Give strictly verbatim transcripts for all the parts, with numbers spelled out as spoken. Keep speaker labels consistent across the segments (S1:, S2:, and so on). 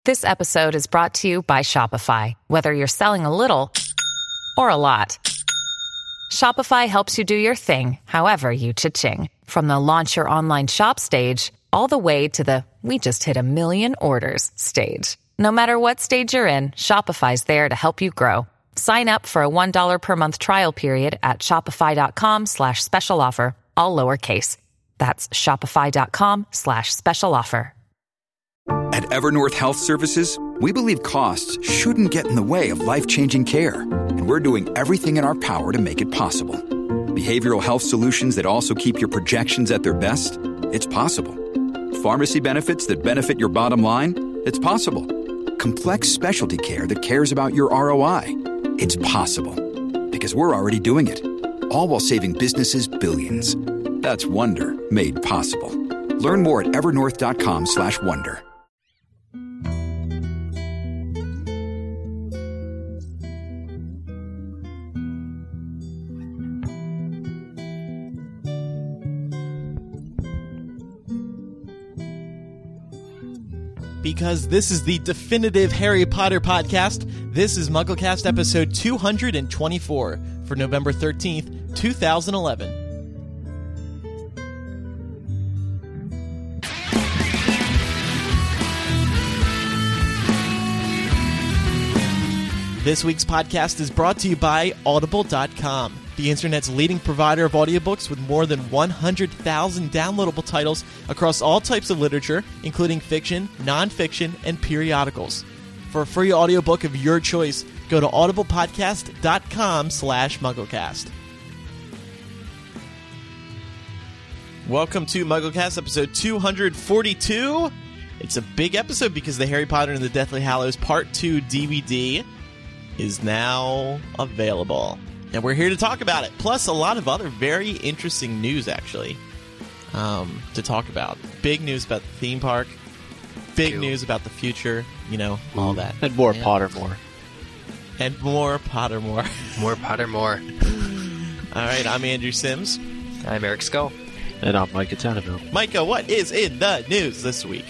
S1: This episode is brought to you by Shopify. Whether you're selling a little or a lot, Shopify helps you do your thing, however you cha-ching. From the launch your online shop stage, all the way to the we just hit a million orders stage. No matter what stage you're in, Shopify's there to help you grow. Sign up for a one dollar per month trial period at shopify.com slash special offer, all lowercase. That's shopify.com slash special offer.
S2: At Evernorth Health Services, we believe costs shouldn't get in the way of life-changing care, and we're doing everything in our power to make it possible. Behavioral health solutions that also keep your projections at their best? It's possible. Pharmacy benefits that benefit your bottom line? It's possible. Complex specialty care that cares about your R O I? It's possible. Because we're already doing it. All while saving businesses billions. That's Wonder made possible. Learn more at evernorth.com slash wonder.
S3: Because this is the definitive Harry Potter podcast, this is MuggleCast episode two hundred twenty-four for November thirteenth, twenty eleven. This week's podcast is brought to you by Audible dot com, the internet's leading provider of audiobooks with more than one hundred thousand downloadable titles across all types of literature, including fiction, nonfiction, and periodicals. For a free audiobook of your choice, go to audiblepodcast.com slash MuggleCast. Welcome to MuggleCast episode two hundred forty-two. It's a big episode because the Harry Potter and the Deathly Hallows Part two D V D is now available. And we're here to talk about it. Plus a lot of other very interesting news, actually, um, to talk about. Big news about the theme park. Big cool. news about the future. You know, all that.
S4: And more
S3: yeah.
S4: Pottermore.
S3: And more Pottermore.
S5: More Pottermore.
S3: All right, I'm Andrew Sims.
S5: I'm Eric Skull.
S4: And I'm Micah Tanneville.
S3: Micah, what is in the news this week?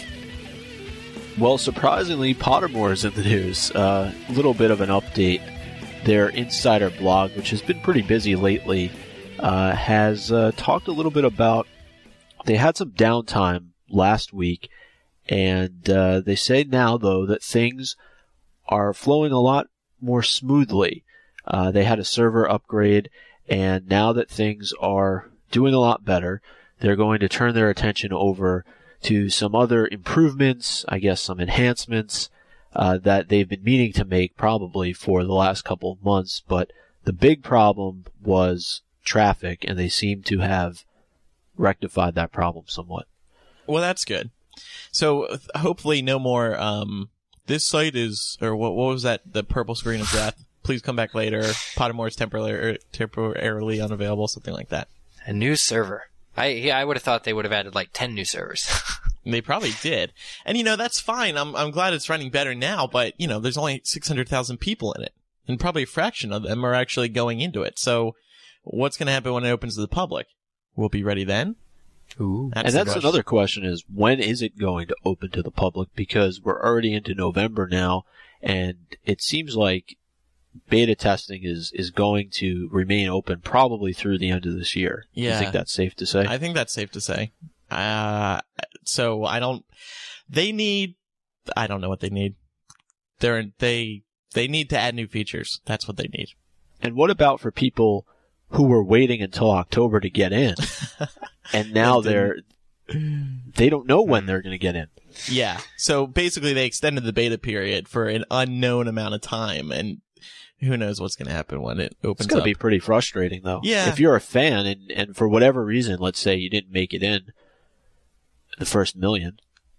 S4: Well, surprisingly, Pottermore is in the news. A uh, little bit of an update. Their insider blog, which has been pretty busy lately, uh, has uh, talked a little bit about they had some downtime last week, and uh, they say now, though, that things are flowing a lot more smoothly. Uh, they had a server upgrade, and now that things are doing a lot better, they're going to turn their attention over to some other improvements, I guess some enhancements, Uh, that they've been meaning to make probably for the last couple of months, but the big problem was traffic, and they seem to have rectified that problem somewhat.
S3: Well, that's good. So hopefully no more, um, this site is, or what, what was that, the purple screen of death? Please come back later. Pottermore is temporarily, temporarily unavailable, something like that.
S5: A new server. I yeah, I would have thought they would have added like ten new servers.
S3: They probably did. And, you know, that's fine. I'm I'm glad it's running better now, but, you know, there's only six hundred thousand people in it. And probably a fraction of them are actually going into it. So what's going to happen when it opens to the public? We'll be ready then?
S4: Ooh. That's and that's question. Another question is, when is it going to open to the public? Because we're already into November now, and it seems like beta testing is, is going to remain open probably through the end of this year.
S3: Yeah.
S4: Do you think that's safe to say?
S3: I think that's safe to say. Uh, so I don't, they need, I don't know what they need. They're, they, they need to add new features. That's what they need.
S4: And what about for people who were waiting until October to get in, and now they're, they don't know when they're going to get in?
S3: Yeah. So basically they extended the beta period for an unknown amount of time, and who knows what's going to happen when it opens up.
S4: It's going to be pretty frustrating, though.
S3: Yeah.
S4: If you're a fan, and, and for whatever reason, let's say you didn't make it in the first million.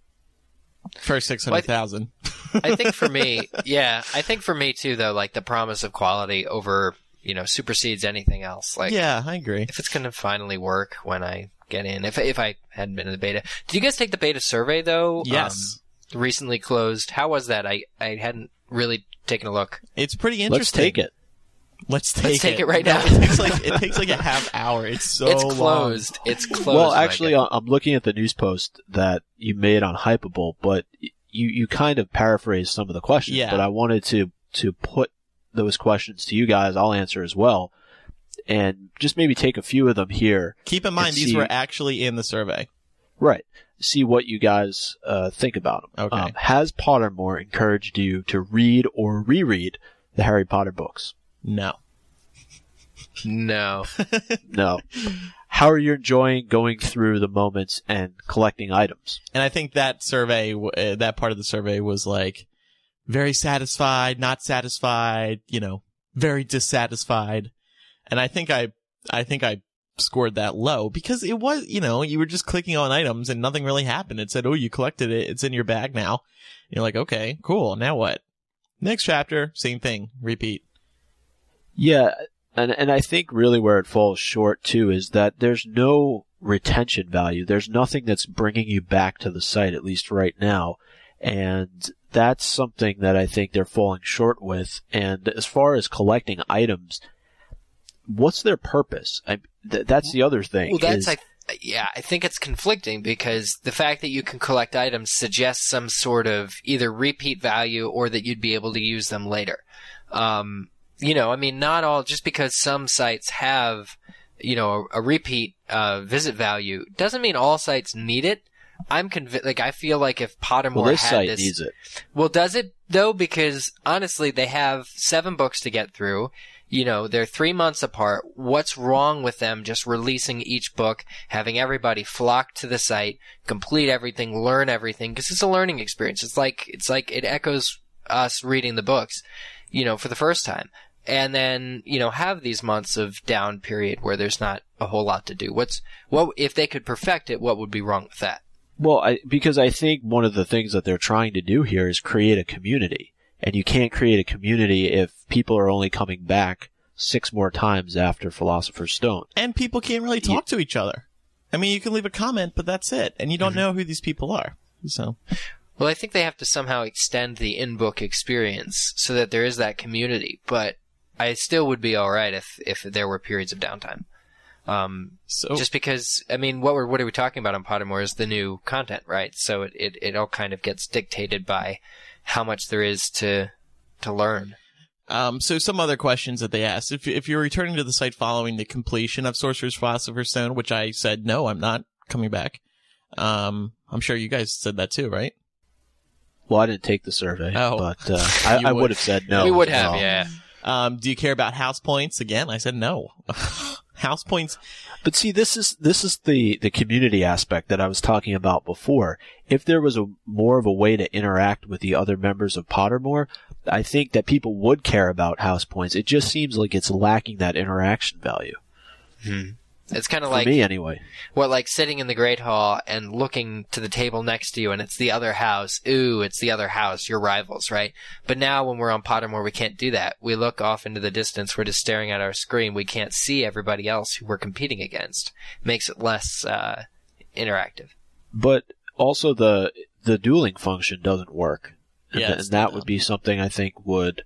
S3: First six hundred thousand.
S5: Well, I, th- I think for me, yeah, I think for me, too, though, like the promise of quality over, you know, supersedes anything else. Like,
S3: yeah, I agree.
S5: If it's going to finally work when I get in, if, if I hadn't been in the beta. Did you guys take the beta survey, though?
S3: Yes.
S5: Um, recently closed. How was that? I, I hadn't really taken a look.
S3: It's pretty interesting.
S4: Let's take it.
S3: Let's take
S5: Let's take
S3: it,
S5: it right
S3: no,
S5: now.
S3: It takes like it takes like a half hour. It's so
S5: It's closed.
S3: Long.
S5: It's closed.
S4: Well, actually, I'm looking at the news post that you made on Hypable, but you, you kind of paraphrased some of the questions,
S3: Yeah.
S4: but I wanted to, to put those questions to you guys. I'll answer as well. And just maybe take a few of them here.
S3: Keep in mind, these
S4: see,
S3: were actually in the survey.
S4: Right. See what you guys uh, think about them.
S3: Okay.
S4: Um, has Pottermore encouraged you to read or reread the Harry Potter books?
S3: No.
S5: No.
S4: No. How are you enjoying going through the moments and collecting items?
S3: And I think that survey, uh, that part of the survey was like, very satisfied, not satisfied, you know, very dissatisfied. And I think I, I think I scored that low because it was, you know, you were just clicking on items and nothing really happened. It said, oh, you collected it. It's in your bag now. You're like, okay, cool. Now what? Next chapter, same thing, repeat.
S4: Yeah. And, and I think really where it falls short too is that there's no retention value. There's nothing that's bringing you back to the site, at least right now. And that's something that I think they're falling short with. And as far as collecting items, what's their purpose? I, th- that's the other thing.
S5: Well, that's
S4: is,
S5: I, yeah, I think it's conflicting because the fact that you can collect items suggests some sort of either repeat value or that you'd be able to use them later. Um, you know, I mean, not all, just because some sites have, you know, a, a repeat uh, visit value doesn't mean all sites need it. I'm convinced, like, I feel like if Pottermore
S4: well, this
S5: had
S4: site
S5: this,
S4: needs it.
S5: Well, does it though? Because honestly, they have seven books to get through. You know, they're three months apart. What's wrong with them just releasing each book, having everybody flock to the site, complete everything, learn everything? Because it's a learning experience. It's like, it's like it echoes us reading the books, you know, for the first time. And then, you know, have these months of down period where there's not a whole lot to do. What's, what, if they could perfect it, what would be wrong with that?
S4: Well, I, because I think one of the things that they're trying to do here is create a community. And you can't create a community if people are only coming back six more times after Philosopher's Stone.
S3: And people can't really talk to each other. I mean, you can leave a comment, but that's it. And you don't
S4: Mm-hmm.
S3: know who these people are. So,
S5: Well, I think they have to somehow extend the in-book experience so that there is that community. But I still would be all right if, if there were periods of downtime. Um,
S3: so
S5: just because, I mean, what we're, what are we talking about on Pottermore is the new content, right? So it, it, it all kind of gets dictated by how much there is to, to learn.
S3: Um, so some other questions that they asked. If, if you're returning to the site following the completion of Sorcerer's Philosopher's Stone, which I said, no, I'm not coming back. Um, I'm sure you guys said that too, right?
S4: Well, I didn't take the survey,
S3: Oh.
S4: but uh, I,
S3: You
S4: I
S3: would.
S4: would have said no.
S5: we would
S4: as
S5: have,
S4: well.
S5: yeah.
S3: Um, do you care about house points? Again, I said no. House points.
S4: But see, this is this is the, the community aspect that I was talking about before. If there was a more of a way to interact with the other members of Pottermore, I think that people would care about house points. It just seems like it's lacking that interaction value.
S5: Hmm. It's kind of
S4: For
S5: like,
S4: me, anyway.
S5: what, like sitting in the Great Hall and looking to the table next to you and it's the other house. Ooh, it's the other house, your rivals, right? But now when we're on Pottermore, we can't do that. We look off into the distance, we're just staring at our screen. We can't see everybody else who we're competing against. Makes it less uh, interactive.
S4: But also the the dueling function doesn't work. And,
S3: Yeah,
S4: th-
S3: it's
S4: and that
S3: not.
S4: would be something I think would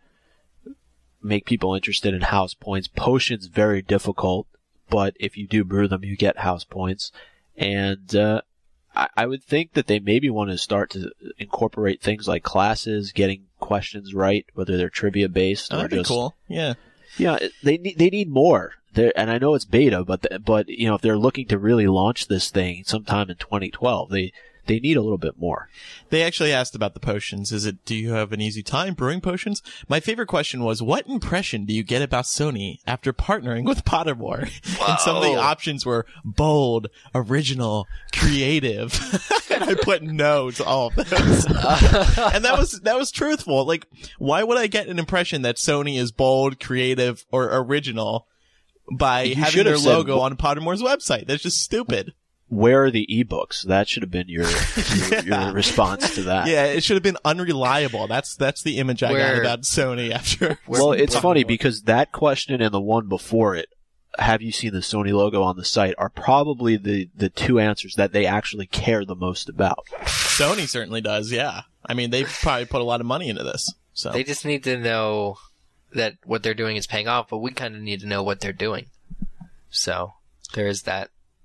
S4: make people interested in house points. Potions, very difficult. But if you do brew them, you get house points. And uh, I, I would think that they maybe want to start to incorporate things like classes, getting questions right, whether they're trivia based
S3: Oh,
S4: or
S3: that'd be
S4: just
S3: cool. Yeah.
S4: yeah. it- They need they need more. They're, and I know it's beta, but the, but you know if they're looking to really launch this thing sometime in twenty twelve, they they need a little bit more.
S3: They actually asked about the potions. Is it, do you have an easy time brewing potions? My favorite question was, what impression do you get about Sony after partnering with Pottermore? And some of the
S5: Whoa.
S3: options were bold, original, creative. And I put no to all of those. And that was, that was truthful. Like, why would I get an impression that Sony is bold, creative, or original by
S4: You
S3: having
S4: should
S3: their
S4: have said
S3: logo
S4: bo-
S3: on Pottermore's website? That's just stupid.
S4: Where are the ebooks? That should have been your your, your response to that.
S3: Yeah, it should have been unreliable. That's that's the image I got
S5: Where-
S3: about Sony after.
S4: Well, it's
S3: Pottermore.
S4: funny because that question and the one before it, have you seen the Sony logo on the site, are probably the, the two answers that they actually care the most about.
S3: Sony certainly does. Yeah, I mean they've probably put a lot of money into this. So
S5: They just need to know that what they're doing is paying off, but we kind of need to know what they're doing. So there is that.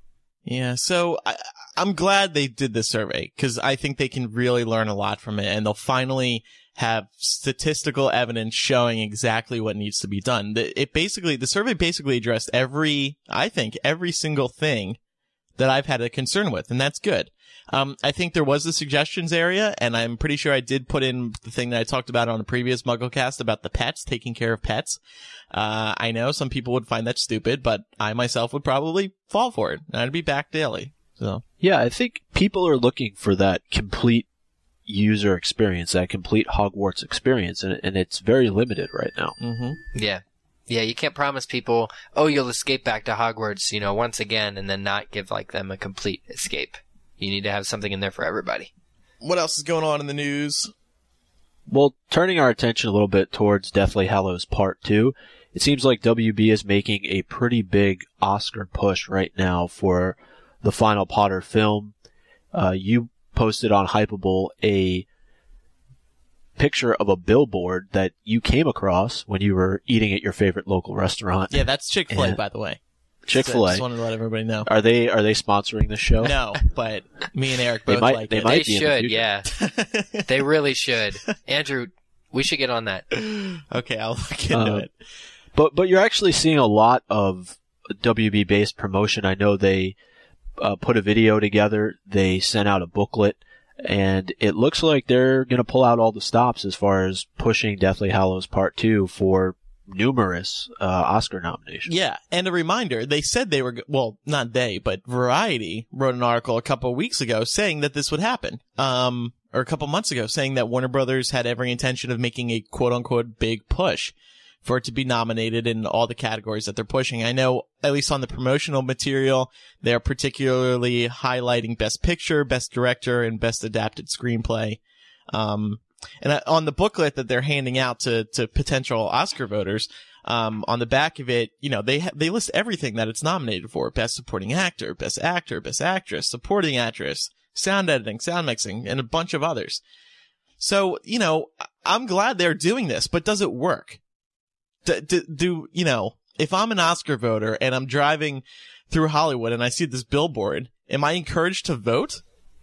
S3: Yeah, so I, I'm glad they did this survey because I think they can really learn a lot from it, and they'll finally have statistical evidence showing exactly what needs to be done. The, it basically, the survey basically addressed every, I think, every single thing that I've had a concern with, and that's good. Um, I think there was a suggestions area, and I'm pretty sure I did put in the thing that I talked about on a previous MuggleCast about the pets, taking care of pets. Uh, I know some people would find that stupid, but I myself would probably fall for it, and I'd be back daily. So
S4: yeah, I think people are looking for that complete user experience, that complete Hogwarts experience, and, and it's very limited right now.
S3: Mm-hmm.
S5: Yeah. Yeah, you can't promise people, oh, you'll escape back to Hogwarts, you know, once again, and then not give like them a complete escape. You need to have something in there for everybody.
S3: What else is going on in the news?
S4: Well, turning our attention a little bit towards Deathly Hallows Part two, it seems like W B is making a pretty big Oscar push right now for the final Potter film. Uh, you posted on Hypable a picture of a billboard that you came across when you were eating at your favorite local restaurant.
S3: Yeah, that's Chick-fil-A, by the way.
S4: Chick-fil-A.
S3: I just wanted to let everybody know.
S4: Are they are they sponsoring the show?
S3: No, but me and Eric both
S4: they might,
S3: like
S4: they
S3: it.
S4: Might
S5: they
S4: be
S5: should,
S4: in the
S5: yeah. They really should. Andrew, we should get on that.
S3: Okay, I'll look into
S4: uh,
S3: it.
S4: But but you're actually seeing a lot of W B-based promotion. I know they uh, put a video together. They sent out a booklet. And it looks like they're going to pull out all the stops as far as pushing Deathly Hallows Part two for numerous uh, Oscar nominations.
S3: Yeah, and a reminder, they said they were, well, not they, but Variety wrote an article a couple of weeks ago saying that this would happen. Um, or a couple months ago saying that Warner Brothers had every intention of making a quote-unquote big push for it to be nominated in all the categories that they're pushing. I know, at least on the promotional material, they're particularly highlighting Best Picture, Best Director, and Best Adapted Screenplay. Um, and on the booklet that they're handing out to, to potential Oscar voters, um, on the back of it, you know, they ha- they list everything that it's nominated for. Best Supporting Actor, Best Actor, Best Actress, Supporting Actress, Sound Editing, Sound Mixing, and a bunch of others. So, you know, I'm glad they're doing this, but does it work? Do, do, do, you know, if I'm an Oscar voter and I'm driving through Hollywood and I see this billboard, am I encouraged to vote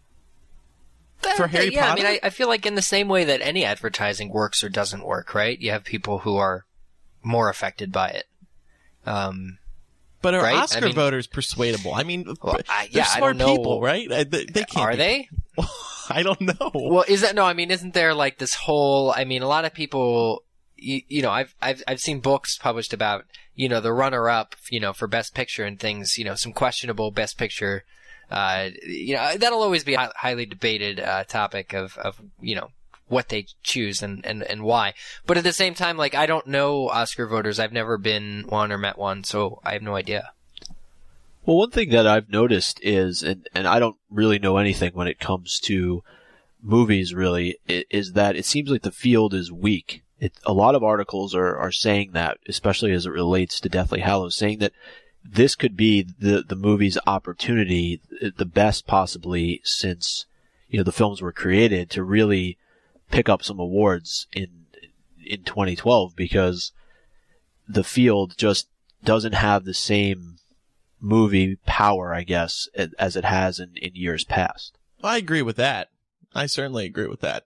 S3: for Harry
S5: yeah,
S3: Potter?
S5: I mean, I, I feel like in the same way that any advertising works or doesn't work, right? You have people who are more affected by it. Um,
S3: but are
S5: right?
S3: Oscar
S5: I mean,
S3: voters persuadable? I mean,
S5: well, I,
S3: they're
S5: yeah,
S3: smart
S5: I don't know.
S3: people, right? They, they can't
S5: Are
S3: be.
S5: they?
S3: I don't know.
S5: Well, is that no? I mean, isn't there like this whole? I mean, a lot of people. You, you know, I've I've I've seen books published about you know the runner-up, you know, for Best Picture and things. You know, some questionable Best Picture. Uh, you know, that'll always be a highly debated uh, topic of of you know what they choose and, and, and why. But at the same time, like I don't know Oscar voters. I've never been one or met one, so I have no idea.
S4: Well, one thing that I've noticed is, and, and I don't really know anything when it comes to movies really, is that it seems like the field is weak. It, a lot of articles are, are saying that, especially as it relates to Deathly Hallows, saying that this could be the, the movie's opportunity, the best possibly since, you know, the films were created, to really pick up some awards in, in twenty twelve, because the field just doesn't have the same movie power, I guess, as it has in, in years past.
S3: I agree with that. I certainly agree with that.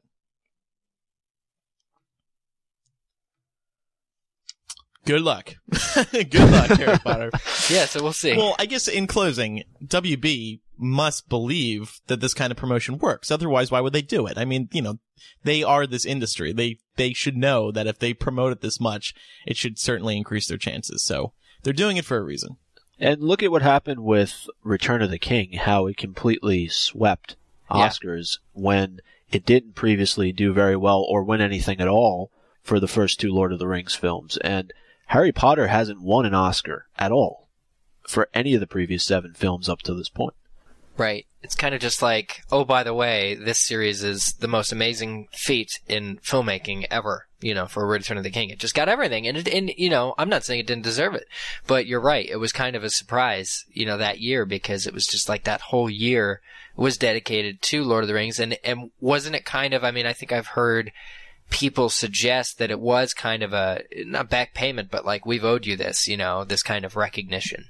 S3: Good luck. Good luck, Harry Potter.
S5: Yeah, so we'll see.
S3: Well, I guess in closing, W B must believe that this kind of promotion works. Otherwise, why would they do it? I mean, you know, they are this industry. They they should know that if they promote it this much, it should certainly increase their chances. So they're doing it for a reason.
S4: And look at what happened with Return of the King, how it completely swept Oscars yeah. when it didn't previously do very well or win anything at all for the first two Lord of the Rings films. And Harry Potter hasn't won an Oscar at all for any of the previous seven films up to this point.
S5: Right. It's kind of just like, oh, by the way, this series is the most amazing feat in filmmaking ever, you know, for Return of the King. It just got everything. And, it, and, you know, I'm not saying it didn't deserve it, but you're right. It was kind of a surprise, you know, that year, because it was just like that whole year was dedicated to Lord of the Rings. And, and wasn't it kind of, I mean, I think I've heard people suggest that it was kind of a, not back payment, but like, we've owed you this, you know, this kind of recognition.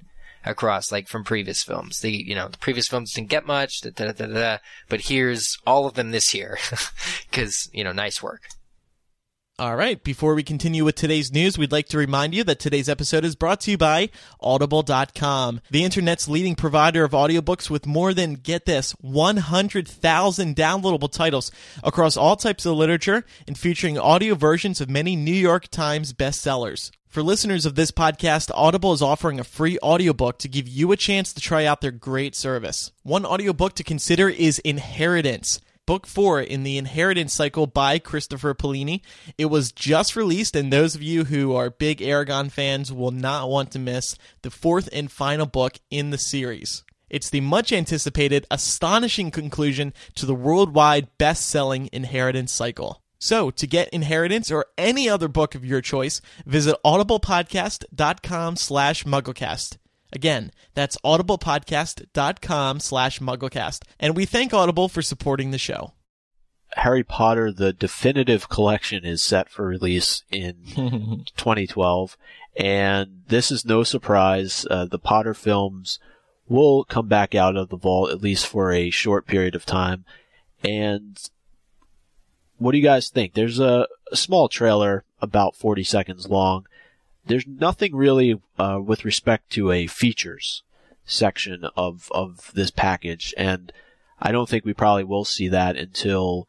S5: across, like from previous films. The you know the previous films didn't get much, da, da, da, da, da, but here's all of them this year, because you know nice work.
S3: All right, before we continue with today's news, we'd like to remind you that today's episode is brought to you by Audible dot com, the internet's leading provider of audiobooks with more than, get this, one hundred thousand downloadable titles across all types of literature and featuring audio versions of many New York Times bestsellers. For listeners of this podcast, Audible is offering a free audiobook to give you a chance to try out their great service. One audiobook to consider is Inheritance, Book four in the Inheritance cycle by Christopher Paolini. It was just released, and those of you who are big Eragon fans will not want to miss the fourth and final book in the series. It's the much-anticipated, astonishing conclusion to the worldwide best-selling Inheritance cycle. So, to get Inheritance or any other book of your choice, visit audiblepodcast.com slash mugglecast. Again, that's audiblepodcast.com slash mugglecast. And we thank Audible for supporting the show.
S4: Harry Potter, the definitive collection, is set for release in twenty twelve. And this is no surprise. Uh, the Potter films will come back out of the vault, at least for a short period of time. And what do you guys think? There's a, a small trailer, about forty seconds long. There's nothing really uh, with respect to a features section of, of this package, and I don't think we probably will see that until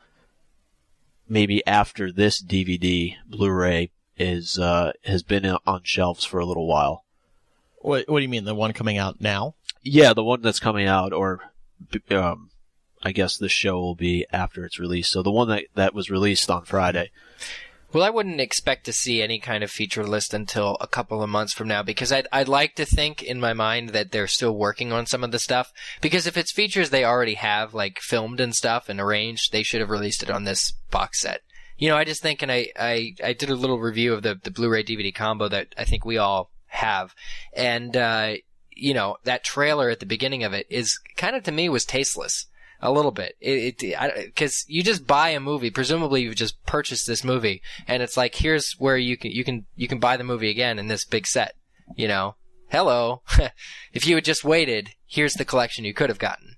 S4: maybe after this D V D Blu-ray is uh, has been on shelves for a little while.
S3: What, what do you mean, the one coming out now?
S4: Yeah, the one that's coming out, or um, I guess the show will be after it's released. So the one that, that was released on Friday.
S5: Well, I wouldn't expect to see any kind of feature list until a couple of months from now, because I'd, I'd like to think in my mind that they're still working on some of the stuff. Because if it's features they already have, like, filmed and stuff and arranged, they should have released it on this box set. You know, I just think, and I, I, I did a little review of the, the Blu-ray D V D combo that I think we all have. And, uh, you know, that trailer at the beginning of it is kind of, to me, was tasteless. A little bit. It, it, because you just buy a movie, presumably you've just purchased this movie, and it's like, here's where you can, you can, you can buy the movie again in this big set. You know? Hello. If you had just waited, here's the collection you could have gotten.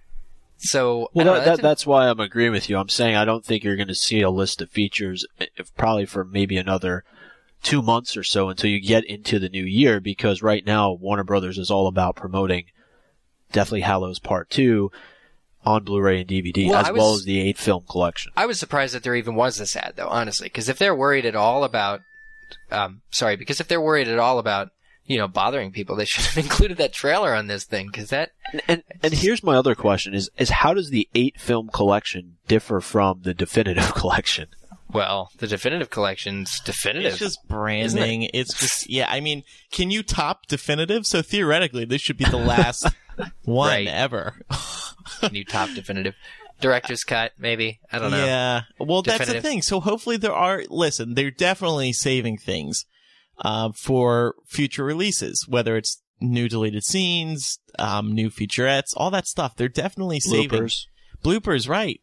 S5: So,
S4: well,
S5: that,
S4: know,
S5: that,
S4: that's, that's why I'm agreeing with you. I'm saying I don't think you're going to see a list of features if, probably for maybe another two months or so until you get into the new year, because right now Warner Brothers is all about promoting Deathly Hallows Part two on Blu-ray and D V D,
S5: well,
S4: as
S5: was,
S4: well as the eight film collection.
S5: I was surprised that there even was this ad, though, honestly, because if they're worried at all about, um, sorry, because if they're worried at all about, you know, bothering people, they should have included that trailer on this thing, because that...
S4: And, and, and here's my other question, is, is how does the eight film collection differ from the definitive collection?
S5: Well, the definitive collection's definitive.
S3: It's just branding. It? It's just, yeah, I mean, can you top definitive? So theoretically, this should be the last one
S5: right.
S3: ever.
S5: Can you top definitive? Director's cut, maybe? I don't know.
S3: Yeah. Well,
S5: definitive.
S3: That's the thing. So hopefully there are, listen, they're definitely saving things uh, for future releases, whether it's new deleted scenes, um, new featurettes, all that stuff. They're definitely saving.
S4: Bloopers.
S3: Bloopers, right.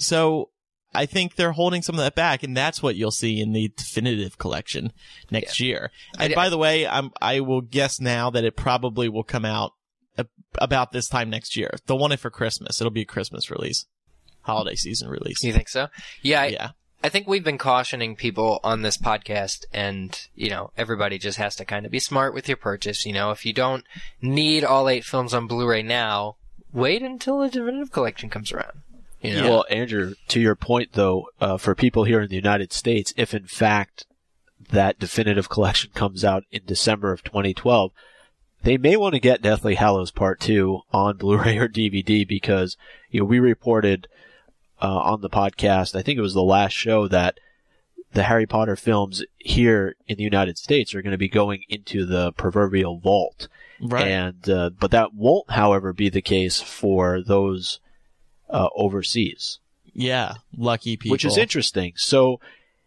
S3: So I think they're holding some of that back, and that's what you'll see in the definitive collection next yeah. year. And I, by the way, I'm, I will guess now that it probably will come out a, about this time next year. They'll want it for Christmas. It'll be a Christmas release, holiday season release.
S5: You think so? Yeah. I,
S3: yeah.
S5: I think we've been cautioning people on this podcast, and, you know, everybody just has to kind of be smart with your purchase. You know, if you don't need all eight films on Blu-ray now, wait until the definitive collection comes around. You know?
S4: Well, Andrew, to your point, though, uh, for people here in the United States, if in fact that definitive collection comes out in December of twenty twelve, they may want to get Deathly Hallows Part two on Blu-ray or D V D, because, you know, we reported uh, on the podcast, I think it was the last show, that the Harry Potter films here in the United States are going to be going into the proverbial vault.
S3: Right.
S4: And uh, but that won't, however, be the case for those Uh, overseas.
S3: Yeah, lucky people.
S4: Which is interesting. So,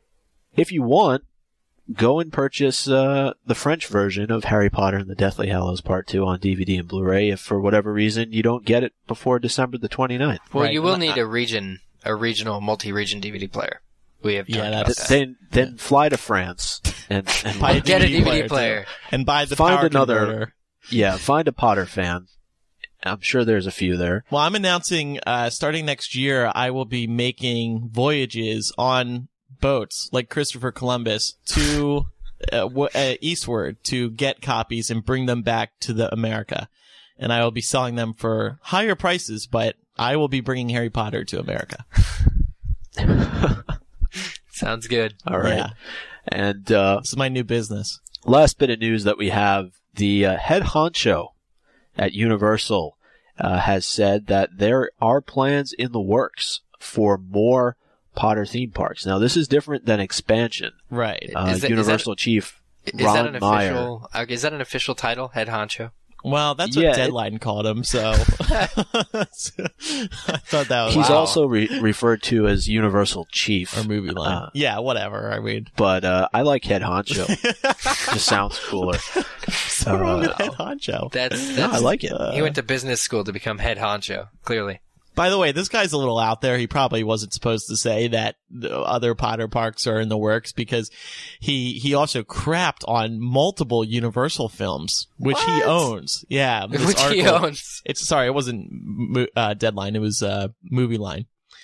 S4: if you want, go and purchase uh, the French version of Harry Potter and the Deathly Hallows Part two on D V D and Blu-ray if for whatever reason you don't get it before December the twenty-ninth.
S5: Well,
S3: right.
S5: you will need a region, a regional, multi-region D V D player. We have
S3: yeah,
S5: talked
S3: that's,
S5: about that.
S4: Then, then fly to France and, and
S3: buy a
S5: get a D V D
S3: player,
S5: player.
S3: and buy the
S4: find
S3: power
S4: another
S3: converter.
S4: Yeah, find a Potter fan. I'm sure there's a few there.
S3: Well, I'm announcing, uh, starting next year, I will be making voyages on boats like Christopher Columbus to uh, w- uh, eastward to get copies and bring them back to the America. And I will be selling them for higher prices, but I will be bringing Harry Potter to America.
S5: Sounds good.
S4: All right.
S3: Yeah.
S4: And uh,
S3: This is my new business.
S4: last bit of news that we have, the uh, head honcho at Universal uh, has said that there are plans in the works for more Potter theme parks. Now, this is different than expansion.
S3: Right.
S4: Uh,
S5: Is that- is
S4: Universal chief
S5: Is
S4: Ron
S5: that an
S4: Meyer.
S5: official? uh, Is that an official title? Head honcho.
S3: Well, that's
S4: Yeah,
S3: what
S4: it-
S3: Deadline called him, so I thought that was
S4: He's
S5: Wow.
S4: also re- referred to as Universal Chief.
S3: our movie line.
S4: Uh,
S3: yeah, whatever. I mean,
S4: But uh, I like head honcho. Just sounds cooler.
S3: what's wrong with
S4: Uh,
S3: Head Honcho?
S5: That's,
S4: No,
S5: that's
S4: I like it.
S5: He went to business school to become head honcho. Clearly.
S3: By the way, this guy's a little out there. He probably wasn't supposed to say that the other Potter parks are in the works because he he also crapped on multiple Universal films, which he
S5: What?
S3: owns. Yeah, this
S5: Which he
S3: article-
S5: owns.
S3: It's sorry, it wasn't mo- uh, Deadline. It was uh, Movie Line.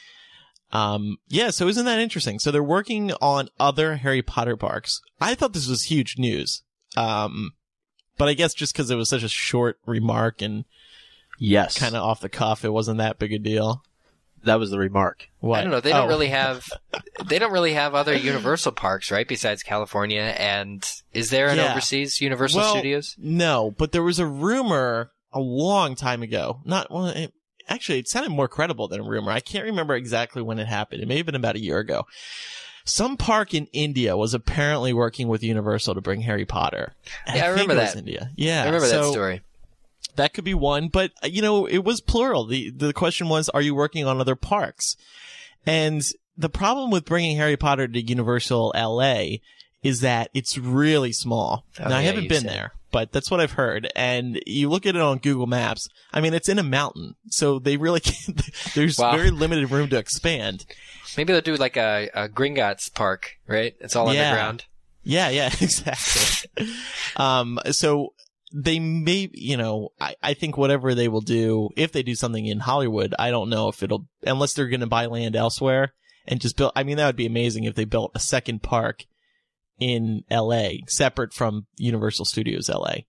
S3: Um, yeah. So isn't that interesting? So they're working on other Harry Potter parks. I thought this was huge news. Um, but I guess just because it was such a short remark and
S4: Yes.
S3: kind of off the cuff, it wasn't that big a deal.
S4: That was the remark.
S3: What?
S5: I don't know. They don't
S3: Oh.
S5: really have. They don't really have other Universal parks, right? Besides California, and is there an
S3: Yeah.
S5: overseas Universal
S3: Well,
S5: Studios?
S3: No, but there was a rumor a long time ago. Not well, it, actually, it sounded more credible than a rumor. I can't remember exactly when it happened. It may have been about a year ago. Some park in India was apparently working with Universal to bring Harry Potter. And
S5: Yeah, I
S3: think
S5: remember
S3: it was
S5: that.
S3: India. Yeah,
S5: I remember that
S3: so
S5: story.
S3: That could be one, but uh, you know, it was plural. The the question was, are you working on other parks? And the problem with bringing Harry Potter to Universal L A is that it's really small.
S5: Oh,
S3: now, I
S5: yeah,
S3: haven't
S5: you
S3: been
S5: said.
S3: there, but that's what I've heard. And you look at it on Google Maps. I mean, it's in a mountain, so they really can't, there's
S5: Wow.
S3: very limited room to expand.
S5: Maybe they'll do like a, a Gringotts park, right? It's all
S3: Yeah.
S5: underground.
S3: Yeah, yeah, exactly. um, so they may, you know, I, I think whatever they will do, if they do something in Hollywood, I don't know if it'll, unless they're going to buy land elsewhere and just build, I mean, that would be amazing if they built a second park in L A, separate from Universal Studios L A.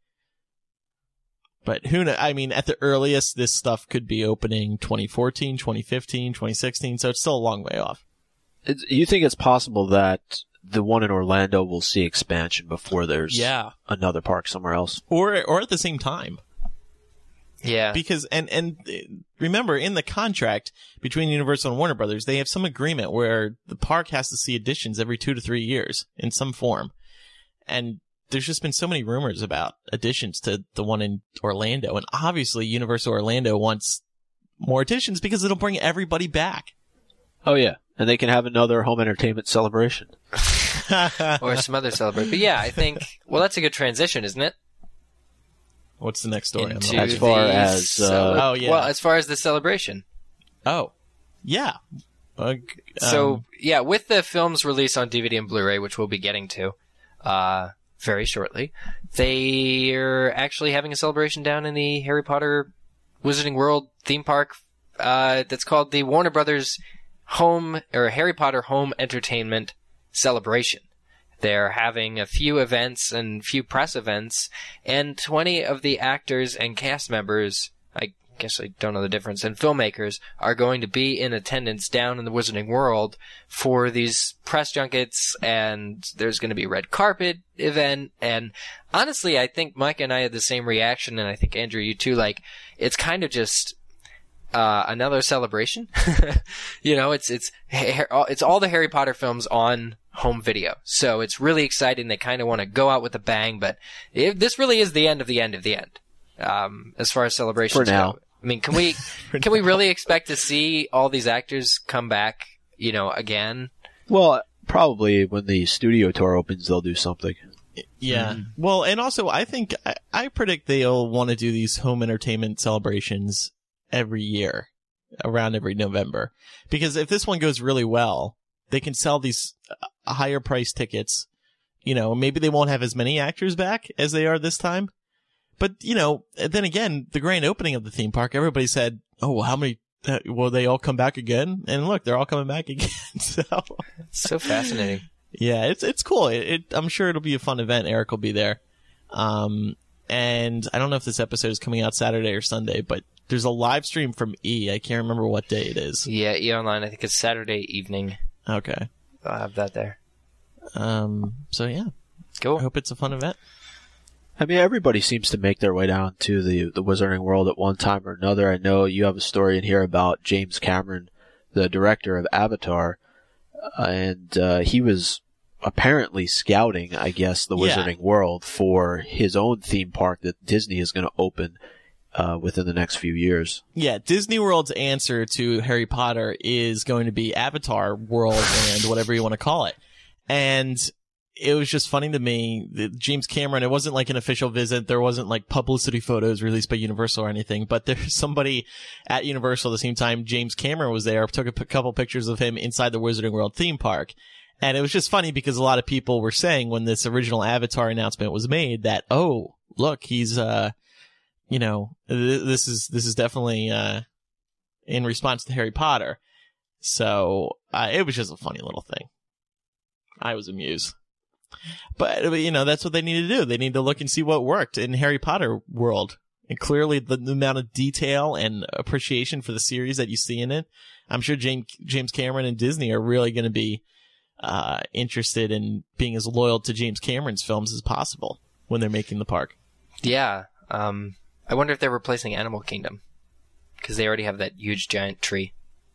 S3: But who knows? I mean, at the earliest, this stuff could be opening twenty fourteen, twenty fifteen, twenty sixteen, so it's still a long way off.
S4: It's, you think it's possible that the one in Orlando will see expansion before there's
S3: Yeah.
S4: another park somewhere else?
S3: Or, or at the same time.
S5: Yeah.
S3: Because, and, and uh, remember, in the contract between Universal and Warner Brothers, they have some agreement where the park has to see additions every two to three years in some form. And there's just been so many rumors about additions to the one in Orlando. And obviously, Universal Orlando wants more additions because it'll bring everybody back.
S4: Oh, yeah. And they can have another home entertainment celebration.
S5: Or some other celebration. But yeah, I think, well, that's a good transition, isn't it?
S3: What's the next story? on the
S5: Into
S3: list?
S4: As far
S5: the
S4: as,
S5: cele-
S3: uh, Oh, yeah.
S5: Well, as far as the celebration.
S3: Oh, yeah. Uh, g-
S5: So,
S3: um,
S5: yeah, with the film's release on D V D and Blu-ray, which we'll be getting to uh, very shortly, they're actually having a celebration down in the Harry Potter Wizarding World theme park uh, that's called the Warner Brothers Home or Harry Potter Home Entertainment Celebration. They're having a few events and few press events, and twenty of the actors and cast members, I guess I don't know the difference, and filmmakers are going to be in attendance down in the Wizarding World for these press junkets, and there's going to be a red carpet event, and honestly, I think Mike and I had the same reaction, and I think Andrew, you too, like, it's kind of just Uh, another celebration. You know, it's it's it's all the Harry Potter films on home video, so it's really exciting. They kind of want to go out with a bang, but it, this really is the end of the end of the end. Um, as far as celebrations
S4: For now.
S5: go, I mean, can we can we really expect to see all these actors come back? You know, again.
S4: Well, probably when the studio tour opens, they'll do something.
S3: Yeah.
S5: Mm-hmm.
S3: Well, and also, I think, I, I predict they'll want to do these home entertainment celebrations every year, around every November. Because if this one goes really well, they can sell these uh, higher price tickets. You know, maybe they won't have as many actors back as they are this time, But, you know, then again, the grand opening of the theme park, everybody said, oh, well, how many, uh, will they all come back again? And look, they're all coming back again. So
S5: It's so fascinating.
S3: Yeah, it's it's cool. It, it, I'm sure it'll be a fun event. Eric will be there. Um, and I don't know if this episode is coming out Saturday or Sunday, but there's a live stream from E. I can't remember what day it is.
S5: Yeah, E! Online, I think it's Saturday evening.
S3: Okay.
S5: I'll have that there.
S3: Um. So, yeah.
S5: Cool.
S3: I hope it's a fun event.
S4: I mean, everybody seems to make their way down to the the Wizarding World at one time or another. I know you have a story in here about James Cameron, the director of Avatar, uh, and uh, he was apparently scouting, I guess, the
S3: Yeah.
S4: Wizarding World for his own theme park that Disney is going to open uh, within the next few years.
S3: Yeah, Disney World's answer to Harry Potter is going to be Avatar World and whatever you want to call it. And it was just funny to me that James Cameron, it wasn't like an official visit. There wasn't like publicity photos released by Universal or anything, but there's somebody at Universal at the same time James Cameron was there, took a p- couple pictures of him inside the Wizarding World theme park. And it was just funny because a lot of people were saying when this original Avatar announcement was made that, oh, look, he's, uh, you know, th- this is, this is definitely, uh, in response to Harry Potter. So, uh, it was just a funny little thing. I was amused. But, you know, that's what they need to do. They need to look and see what worked in Harry Potter world. And clearly the, the amount of detail and appreciation for the series that you see in it, I'm sure James, James Cameron and Disney are really going to be uh interested in being as loyal to James Cameron's films as possible when they're making the park.
S5: Yeah. Um, I wonder if they're replacing Animal Kingdom. Because they already have that huge giant tree.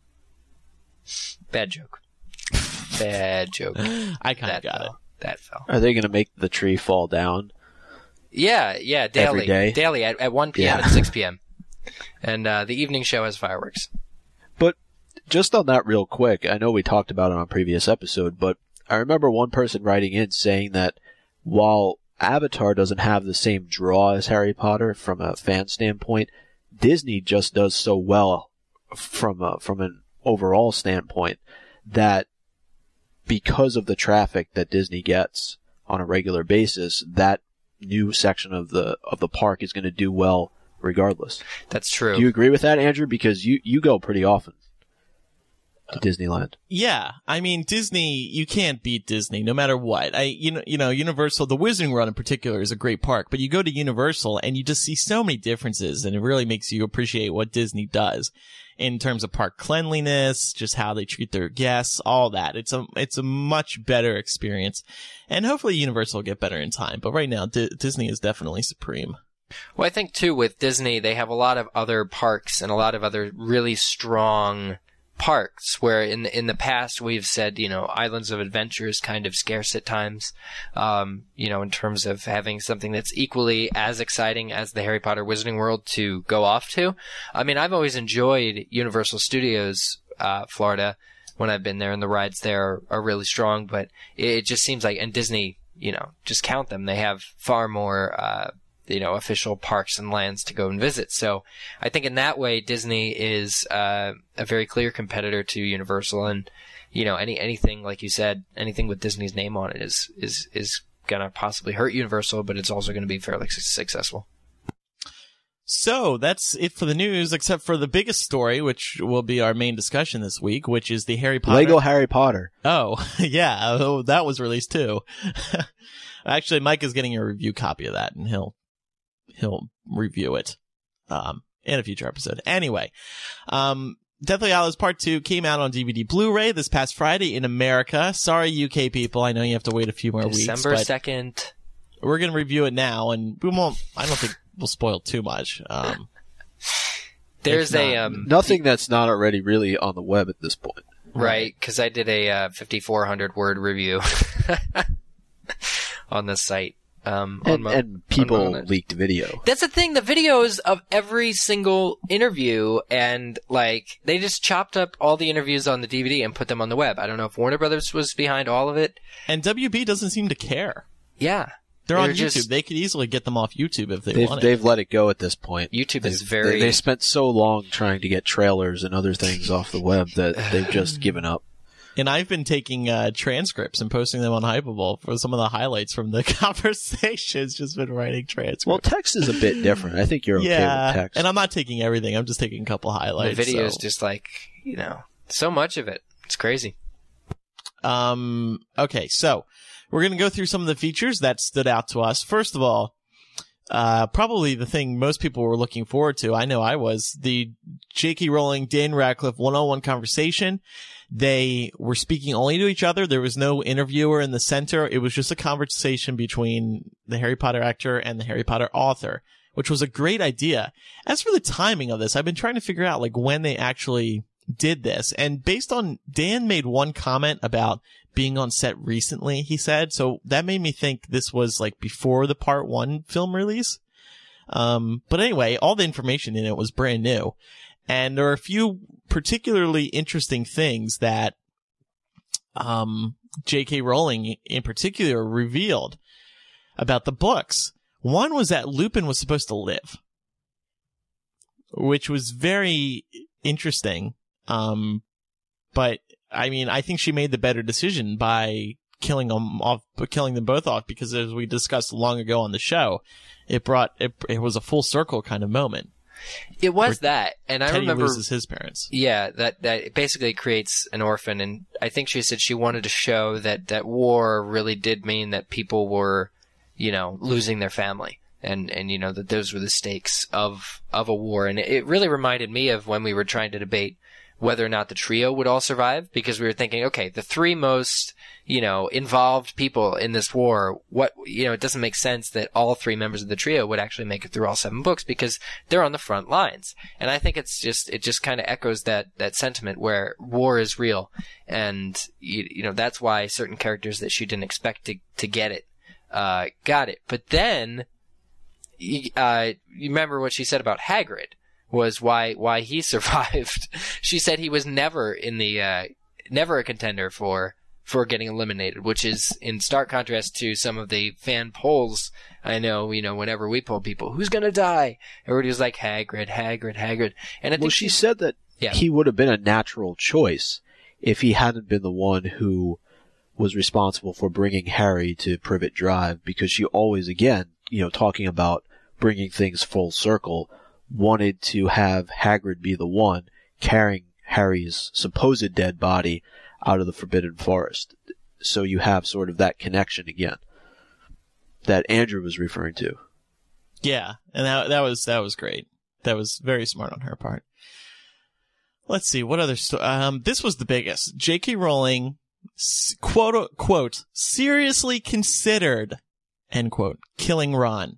S5: Bad joke. Bad joke.
S3: I kind of
S5: That
S3: got
S5: fell. That fell.
S4: Are they going to make the tree fall down?
S5: Yeah, yeah, daily.
S4: Every day?
S5: Daily at, at one p.m.
S4: Yeah.
S5: and six p.m. And uh, the evening show has fireworks.
S4: But just on that real quick, I know we talked about it on a previous episode, but I remember one person writing in saying that while Avatar doesn't have the same draw as Harry Potter from a fan standpoint, Disney just does so well from a, from an overall standpoint that because of the traffic that Disney gets on a regular basis, that new section of the of the park is going to do well regardless.
S5: That's true.
S4: Do you agree with that, Andrew? Because you, you go pretty often to Disneyland.
S3: Yeah, I mean Disney. You can't beat Disney, no matter what. I, you know, you know, Universal, the Wizarding World in particular, is a great park. But you go to Universal and you just see so many differences, and it really makes you appreciate what Disney does in terms of park cleanliness, just how they treat their guests, all that. It's a, it's a much better experience, and hopefully Universal will get better in time. But right now, D- Disney is definitely supreme.
S5: Well, I think, too, with Disney, they have a lot of other parks and a lot of other really strong parks where in the, in the past we've said, you know, Islands of Adventure is kind of scarce at times, um, you know, in terms of having something that's equally as exciting as the Harry Potter Wizarding World to go off to. I mean, I've always enjoyed Universal Studios, uh, Florida when I've been there, and the rides there are, are really strong, but it, it just seems like, and Disney, you know, just count them. They have far more, uh, you know, official parks and lands to go and visit. So I think in that way, Disney is uh, a very clear competitor to Universal, and you know, any anything like you said, anything with Disney's name on it is is is gonna possibly hurt Universal, but it's also going to be fairly su- successful.
S3: So that's it for the news, except for the biggest story, which will be our main discussion this week, which is the Harry Potter.
S4: Lego Harry Potter.
S3: Oh, yeah. Oh, that was released too. Actually, Mike is getting a review copy of that, and he'll he'll review it um, in a future episode. Anyway, um, Deathly Hallows Part two came out on D V D Blu-ray this past Friday in America. Sorry, U K people. I know you have to wait a few more weeks.
S5: December
S3: but
S5: second.
S3: We're going to review it now, and we won't, I don't think we'll spoil too much. Um,
S5: There's
S3: it's
S5: a
S3: not-
S5: um,
S4: Nothing that's not already really on the web at this point.
S5: right, because I did a uh, fifty-four hundred word review on the site. Um, on
S4: And,
S5: Mo-
S4: and people
S5: on Mo-
S4: leaked video.
S5: That's the thing. The videos of every single interview, and like they just chopped up all the interviews on the D V D and put them on the web. I don't know if Warner Brothers was behind all of it.
S3: And W B doesn't seem to care.
S5: Yeah,
S3: They're on
S5: They're
S3: YouTube.
S5: just-
S3: They could easily get them off YouTube if they
S4: They've,
S3: wanted.
S4: they've let it go at this point.
S5: YouTube is
S4: They've-
S5: very.
S4: They, they spent so long trying to get trailers and other things off the web that they've just given up.
S3: And I've been taking uh, transcripts and posting them on Hypable for some of the highlights from the conversations. Just been writing transcripts.
S4: Well, text is a bit different. I think you're okay
S3: yeah,
S4: with text.
S3: And I'm not taking everything. I'm just taking a couple highlights.
S5: The video is
S3: so.
S5: just like, you know, so much of it. It's crazy.
S3: Um. Okay, so we're going to go through some of the features that stood out to us. First of all, uh, probably the thing most people were looking forward to, I know I was, the J K. Rowling, Dan Radcliffe one-on-one conversation. They were speaking only to each other. There was no interviewer in the center. It was just a conversation between the Harry Potter actor and the Harry Potter author, which was a great idea. As for the timing of this, I've been trying to figure out like when they actually did this. And based on, Dan made one comment about being on set recently, he said. So that made me think this was like before the part one film release. Um, but anyway, all the information in it was brand new. And there are a few particularly interesting things that um, J K. Rowling in particular revealed about the books. One was that Lupin was supposed to live, which was very interesting. Um, but I mean, I think she made the better decision by killing them off, killing them both off, because as we discussed long ago on the show, it brought it, it was a full circle kind of moment.
S5: It was that, and I
S3: Teddy
S5: remember
S3: loses his parents.
S5: Yeah, that that basically creates an orphan, and I think she said she wanted to show that that war really did mean that people were, you know, losing their family, and and you know that those were the stakes of of a war, and it really reminded me of when we were trying to debate whether or not the trio would all survive, because we were thinking, okay, the three most, you know, involved people in this war, what, you know, it doesn't make sense that all three members of the trio would actually make it through all seven books, because they're on the front lines. And I think it's just, it just kind of echoes that, that sentiment where war is real. And, you, you know, that's why certain characters that she didn't expect to, to get it, uh, got it. But then, uh, you remember what she said about Hagrid? Was why why he survived. She said he was never in the uh, never a contender for for getting eliminated, which is in stark contrast to some of the fan polls. I know, you know, whenever we poll people, who's gonna die? Everybody was like Hagrid, Hagrid, Hagrid. And I think
S4: well, she said that yeah. he would have been a natural choice if he hadn't been the one who was responsible for bringing Harry to Privet Drive, because she always, again, you know, talking about bringing things full circle, wanted to have Hagrid be the one carrying Harry's supposed dead body out of the Forbidden Forest. So you have sort of that connection again that Andrew was referring to.
S3: Yeah, and that that was that was great. That was very smart on her part. Let's see, what other sto- um this was the biggest. J K. Rowling, quote quote, seriously considered, end quote, killing Ron.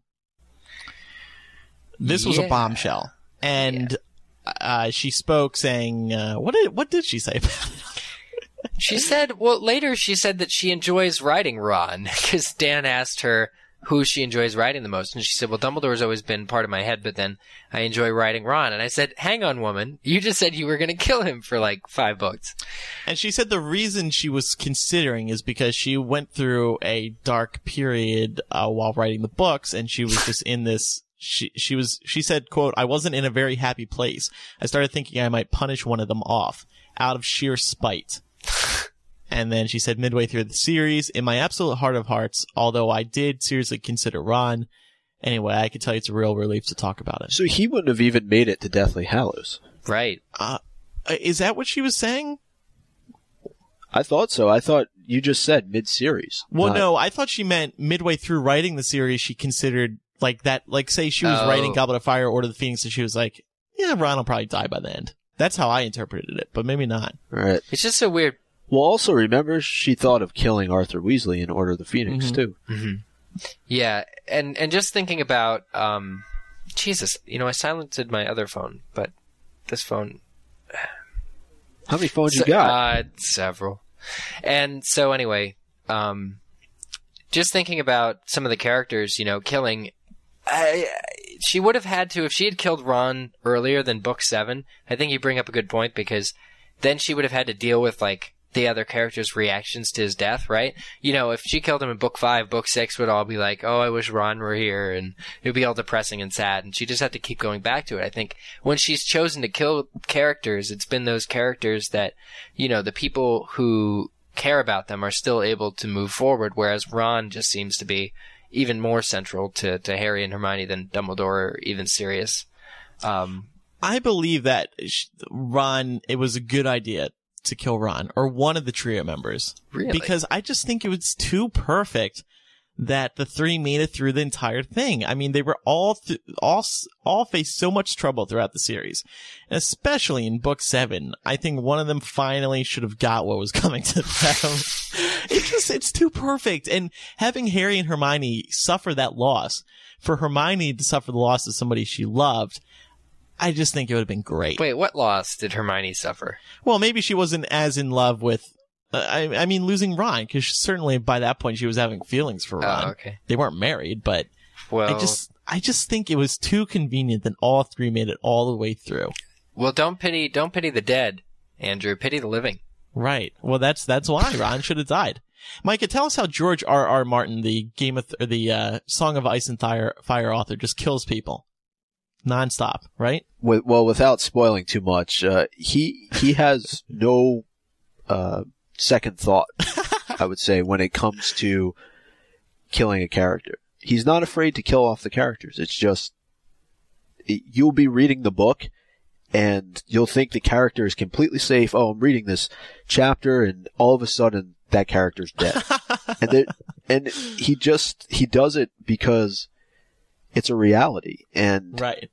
S3: This was yeah. a bombshell, and yeah. uh, she spoke saying, uh, "What did what did she say about it?"
S5: She said, "Well, later she said that she enjoys writing Ron, because Dan asked her who she enjoys writing the most, and she said, "Well, Dumbledore's always been part of my head, but then I enjoy writing Ron." And I said, "Hang on, woman, you just said you were going to kill him for like five books."
S3: And she said the reason she was considering is because she went through a dark period uh, while writing the books, and she was just in this. She she was she said, quote, "I wasn't in a very happy place. I started thinking I might punish one of them off out of sheer spite." And then she said, midway through the series, "In my absolute heart of hearts, although I did seriously consider Ron." Anyway, I can tell you it's a real relief to talk about it.
S4: So he wouldn't have even made it to Deathly Hallows.
S5: Right.
S3: Uh, is that what she was saying?
S4: I thought so. I thought you just said mid-series.
S3: Well,
S4: not...
S3: no, I thought she meant midway through writing the series, she considered like that, like say she was
S5: oh.
S3: writing Goblet of Fire, Order of the Phoenix, and she was like, yeah, Ron will probably die by the end. That's how I interpreted it, but maybe not.
S4: Right.
S5: It's just so weird.
S4: Well, also remember, she thought of killing Arthur Weasley in Order of the Phoenix,
S3: mm-hmm.
S4: too.
S5: Mm-hmm. Yeah, and, and just thinking about, um, Jesus, you know, I silenced my other phone, but this phone...
S4: How many phones
S5: so,
S4: you got?
S5: Uh, several. And so anyway, um, just thinking about some of the characters, you know, killing... I, she would have had to, if she had killed Ron earlier than book seven, I think you bring up a good point, because then she would have had to deal with, like, the other characters' reactions to his death, right? You know, if she killed him in book five, book six would all be like, oh, I wish Ron were here, and it would be all depressing and sad, and she just had to keep going back to it. I think when she's chosen to kill characters, it's been those characters that, you know, the people who care about them are still able to move forward, whereas Ron just seems to be even more central to, to Harry and Hermione than Dumbledore or even Sirius. Um,
S3: I believe that Ron, it was a good idea to kill Ron, or one of the trio members.
S5: Really?
S3: Because I just think it was too perfect that the three made it through the entire thing. I mean, they were all th- all all faced so much trouble throughout the series, and especially in book seven. I think one of them finally should have got what was coming to them. It's just it's too perfect, and having Harry and Hermione suffer that loss, for Hermione to suffer the loss of somebody she loved, I just think it would have been great.
S5: Wait, what loss did Hermione suffer?
S3: Well, maybe she wasn't as in love with. Uh, I, I mean, losing Ron, because certainly by that point she was having feelings for Ron.
S5: Oh, okay.
S3: They weren't married, but
S5: Well,
S3: I just, I just think it was too convenient that all three made it all the way through.
S5: well, don't pity, don't pity the dead, Andrew. Pity the living.
S3: Right. Well, that's that's why Ron should have died. Micah, tell us how George R. R. Martin, the Game of Th- or the uh, Song of Ice and Fire, Fire author, just kills people nonstop. Right.
S4: With, well, without spoiling too much, uh, he he has no uh, second thought, I would say, when it comes to killing a character. He's not afraid to kill off the characters. It's just, it, you'll be reading the book and you'll think the character is completely safe. Oh, I'm reading this chapter, and all of a sudden that character's dead. and there, and he just, he does it because it's a reality. And
S3: Right.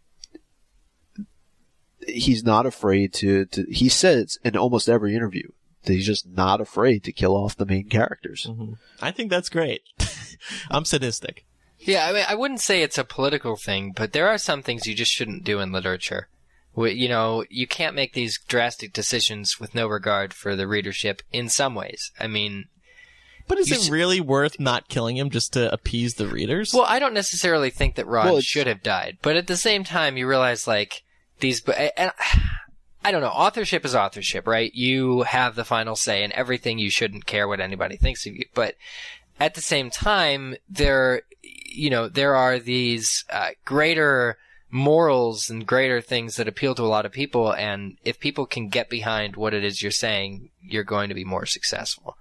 S4: he's not afraid to, to, he says in almost every interview that he's just not afraid to kill off the main characters.
S3: Mm-hmm. I think that's great. I'm sadistic.
S5: Yeah, I mean, I wouldn't say it's a political thing, but there are some things you just shouldn't do in literature. We, you know, you can't make these drastic decisions with no regard for the readership in some ways. I mean...
S3: But is
S5: You
S3: it
S5: s-
S3: really worth not killing him just to appease the readers?
S5: Well, I don't necessarily think that Ron
S4: Well, it's-
S5: should have died, but at the same time, you realize, like, these... And, I don't know. Authorship is authorship, right? You have the final say in everything. You shouldn't care what anybody thinks of you. But at the same time, there, you know, there are these uh, greater morals and greater things that appeal to a lot of people. And if people can get behind what it is you're saying, you're going to be more successful.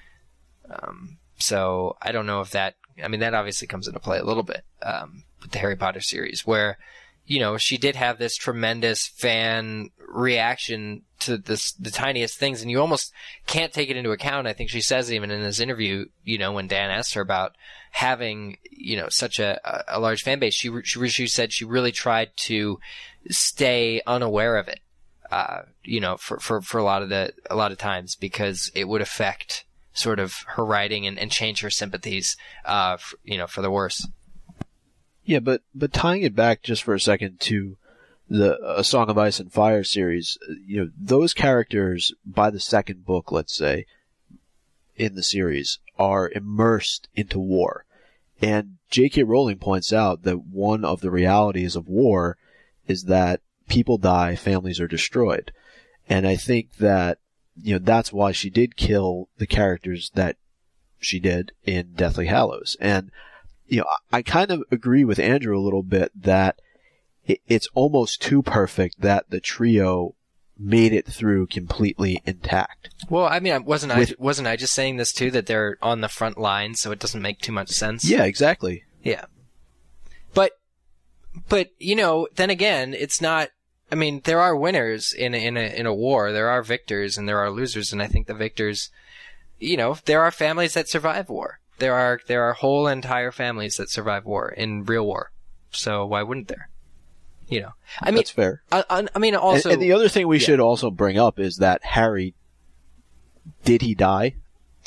S5: Um, so I don't know if that, I mean, that obviously comes into play a little bit um, with the Harry Potter series, where, you know, she did have this tremendous fan reaction to this, the tiniest things, and you almost can't take it into account. I think she says even in this interview, you know, when Dan asked her about having, you know, such a, a large fan base, she, she, she said she really tried to stay unaware of it, uh, you know, for, for, for a lot of the, a lot of times, because it would affect sort of her writing and, and change her sympathies, uh, for, you know, for the worse.
S4: Yeah, but, but tying it back just for a second to the A Song of Ice and Fire series, you know, those characters by the second book, let's say, in the series, are immersed into war. And J K. Rowling points out that one of the realities of war is that people die, families are destroyed. And I think that, you know, that's why she did kill the characters that she did in Deathly Hallows. And, you know, I kind of agree with Andrew a little bit that it, it's almost too perfect that the trio made it through completely intact.
S5: Well, I mean, wasn't
S4: With-
S5: I wasn't I just saying this too, that they're on the front line, so it doesn't make too much sense?
S4: Yeah, exactly.
S5: Yeah. But, but you know, then again, it's not. I mean, there are winners in a, in a in a war. There are victors and there are losers, and I think the victors, you know, there are families that survive war. There are there are whole entire families that survive war in real war. So why wouldn't there? You know, I mean,
S4: That's fair.
S5: I, I, I mean, also,
S4: and, and the other thing we
S5: yeah.
S4: should also bring up is that Harry, did he die?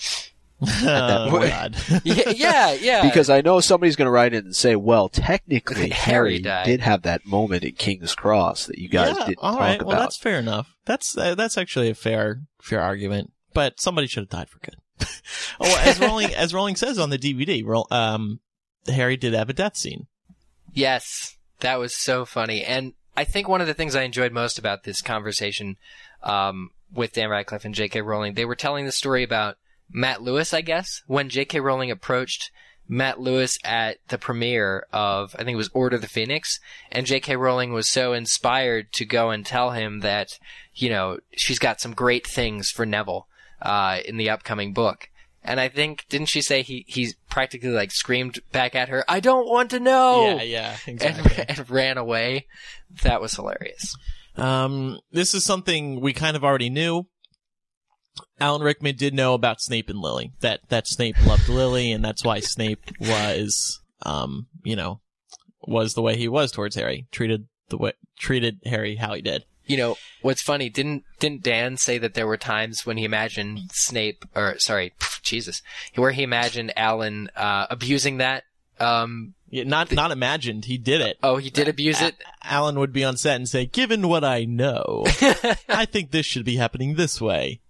S3: Oh,
S5: point.
S3: God.
S5: yeah, yeah, yeah.
S4: Because I know somebody's going to write in and say, well, technically
S5: Harry
S4: Harry
S5: died.
S4: did have that moment at King's Cross that you guys
S3: yeah,
S4: didn't
S3: all
S4: talk
S3: right.
S4: about.
S3: Well, that's fair enough. That's uh, that's actually a fair fair argument. But somebody should have died for good. Oh, well, as Rowling as Rowling says on the D V D, Ro- um, Harry did have a death scene.
S5: Yes, that was so funny. And I think one of the things I enjoyed most about this conversation um, with Dan Radcliffe and J K. Rowling. They were telling the story about Matt Lewis, I guess, when J K. Rowling approached Matt Lewis at the premiere of, I think it was Order of the Phoenix, and J K. Rowling was so inspired to go and tell him that, you know, she's got some great things for Neville uh, in the upcoming book. And I think, didn't she say he, he practically like screamed back at her, "I don't want to know!"
S3: Yeah, yeah, exactly.
S5: And, and ran away. That was hilarious.
S3: Um, this is something we kind of already knew. Alan Rickman did know about Snape and Lily. That that Snape loved Lily, and that's why Snape was, um, you know, was the way he was towards Harry. Treated the way treated Harry how he did.
S5: You know, what's funny, didn't didn't Dan say that there were times when he imagined Snape, or sorry, Jesus, where he imagined Alan uh, abusing that? Um,
S3: yeah, not not imagined. He did it.
S5: Oh, he did abuse it?
S3: A- Alan would be on set and say, "Given what I know, I think this should be happening this way,"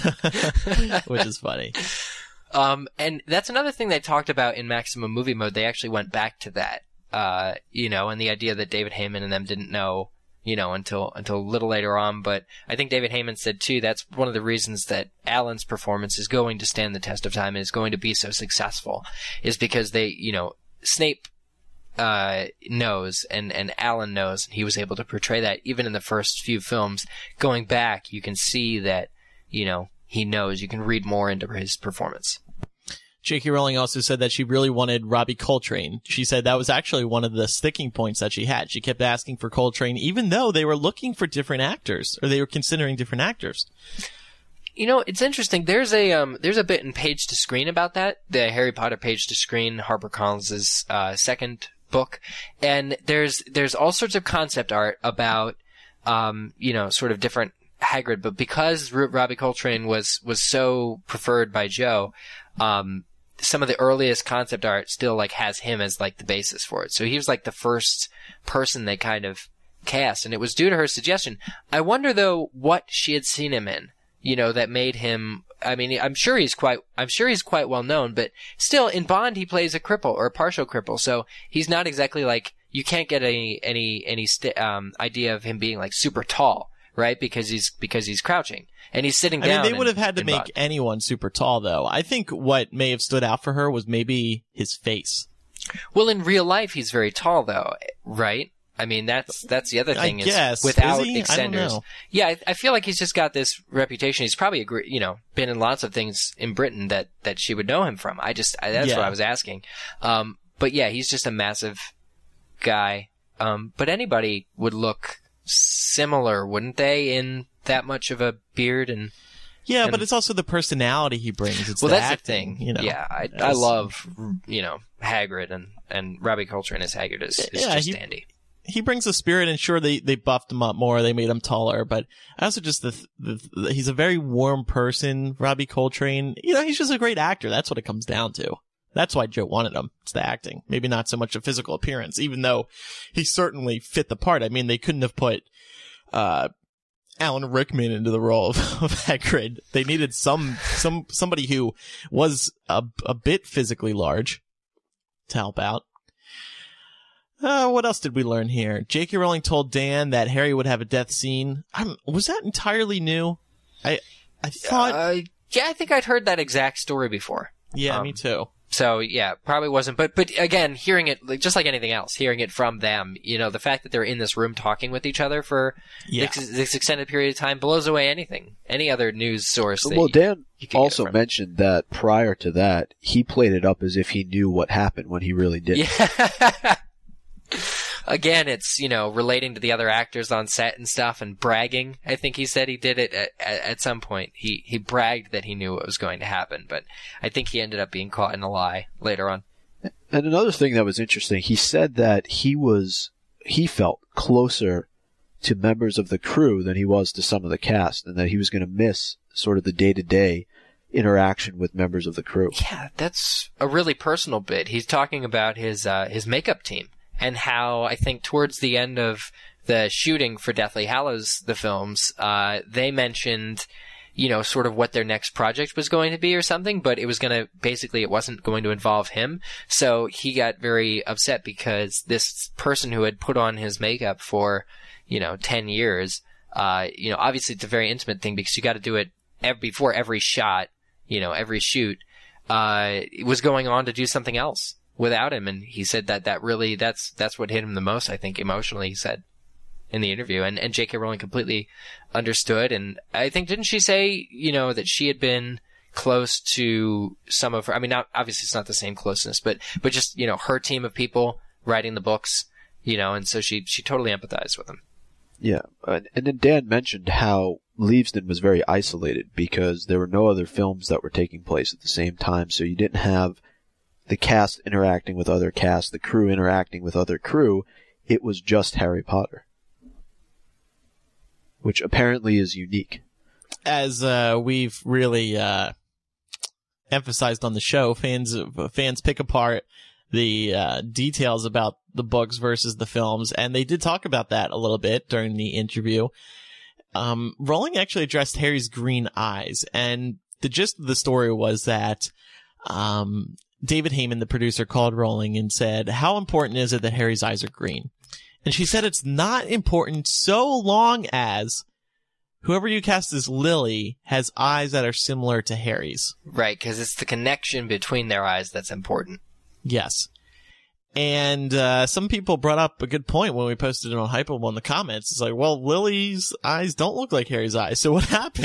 S3: which is funny.
S5: Um, and that's another thing they talked about in Maximum Movie Mode. They actually went back to that, uh, you know, and the idea that David Heyman and them didn't know. You know, until until a little later on. But I think David Heyman said, too, that's one of the reasons that Alan's performance is going to stand the test of time and is going to be so successful, is because they, you know, Snape uh, knows and, and Alan knows, and he was able to portray that even in the first few films. Going back, you can see that, you know, he knows. You can read more into his performance.
S3: J K. Rowling also said that she really wanted Robbie Coltrane. She said that was actually one of the sticking points that she had. She kept asking for Coltrane, even though they were looking for different actors, or they were considering different actors.
S5: You know, it's interesting. There's a um, there's a bit in Page to Screen about that. The Harry Potter Page to Screen, HarperCollins' uh, second book, and there's there's all sorts of concept art about, um, you know, sort of different Hagrid. But because R- Robbie Coltrane was was so preferred by Joe, um. some of the earliest concept art still like has him as like the basis for it. So he was like the first person they kind of cast, and it was due to her suggestion. I wonder though what she had seen him in, you know, that made him. I mean, I'm sure he's quite. I'm sure he's quite well known, but still in Bond he plays a cripple or a partial cripple, so he's not exactly like you can't get any any any st- um, idea of him being like super tall, right? Because he's because he's crouching. And he's sitting down.
S3: I mean, they would have had to
S5: in
S3: make
S5: Bond.
S3: anyone super tall, though. I think what may have stood out for her was maybe his face.
S5: Well, in real life, he's very tall, though, right? I mean, that's that's the other thing.
S3: I
S5: is
S3: guess.
S5: without
S3: Is he?
S5: extenders.
S3: I don't know.
S5: Yeah, I, I feel like he's just got this reputation. He's probably, agree, you know, been in lots of things in Britain that, that she would know him from. I just I, that's
S3: Yeah.
S5: what I was asking. Um, but yeah, he's just a massive guy. Um, but anybody would look similar, wouldn't they? In that much of a beard and.
S3: Yeah,
S5: And-
S3: but it's also the personality he brings. It's
S5: Well,
S3: the
S5: that's
S3: acting,
S5: the thing.
S3: you know.
S5: Yeah, I, I
S3: That's-
S5: love, you know, Hagrid, and, and Robbie Coltrane as Hagrid is, is
S3: Yeah,
S5: just
S3: he-
S5: dandy.
S3: He brings a spirit, and sure, they, they buffed him up more. They made him taller, but I also just, the, the, the he's a very warm person, Robbie Coltrane. You know, he's just a great actor. That's what it comes down to. That's why Joe wanted him. It's the acting. Maybe not so much a physical appearance, even though he certainly fit the part. I mean, they couldn't have put, uh, Alan Rickman into the role of, of Hagrid. They needed some, some, somebody who was a, a bit physically large to help out. Uh, what else did we learn here? J K. Rowling told Dan that Harry would have a death scene. I'm, was that entirely new? I, I thought,
S5: Uh, yeah, I think I'd heard that exact story before.
S3: yeah,
S5: um,
S3: me too.
S5: So yeah, probably wasn't. But but again, hearing it like, just like anything else, hearing it from them, you know, the fact that they're in this room talking with each other for
S3: Yeah.
S5: this, this extended period of time blows away anything, any other news source. That
S4: Well,
S5: you-
S4: Dan
S5: you could get
S4: also
S5: from.
S4: mentioned that prior to that, he played it up as if he knew what happened when he really didn't.
S5: Yeah. Again, it's, you know, relating to the other actors on set and stuff and bragging. I think he said he did it at, at, at some point. He, he bragged that he knew what was going to happen, but I think he ended up being caught in a lie later on.
S4: And another thing that was interesting, he said that he was, he felt closer to members of the crew than he was to some of the cast, and that he was going to miss sort of the day-to-day interaction with members of the crew.
S5: Yeah, that's a really personal bit. He's talking about his uh, his makeup team and how I think towards the end of the shooting for Deathly Hallows, the films, uh, they mentioned, you know, sort of what their next project was going to be or something, but it was going to, basically it wasn't going to involve him. So he got very upset because this person who had put on his makeup for, you know, ten years, Uh, you know, obviously it's a very intimate thing because you got to do it every, before every shot, you know, every shoot, uh, was going on to do something else without him. And he said that that really, that's, that's what hit him the most, I think, emotionally, he said in the interview. And, and J K. Rowling completely understood. And I think, didn't she say, you know, that she had been close to some of her, I mean, not, obviously it's not the same closeness, but, but just, you know, her team of people writing the books, you know, and so she, she totally empathized with him.
S4: Yeah, and then Dan mentioned how Leavesden was very isolated because there were no other films that were taking place at the same time, so you didn't have the cast interacting with other cast, the crew interacting with other crew. It was just Harry Potter, which apparently is unique.
S3: As uh, we've really uh, emphasized on the show, fans fans pick apart the uh, details about the books versus the films, and they did talk about that a little bit during the interview. Um, Rowling actually addressed Harry's green eyes, and the gist of the story was that um, David Heyman, the producer, called Rowling and said, "How important is it that Harry's eyes are green?" And she said it's not important so long as whoever you cast as Lily has eyes that are similar to Harry's.
S5: Right, because it's the connection between their eyes that's important.
S3: Yes. And uh, some people brought up a good point when we posted it on Hypeable in the comments. It's like, well, Lily's eyes don't look like Harry's eyes, so what happened?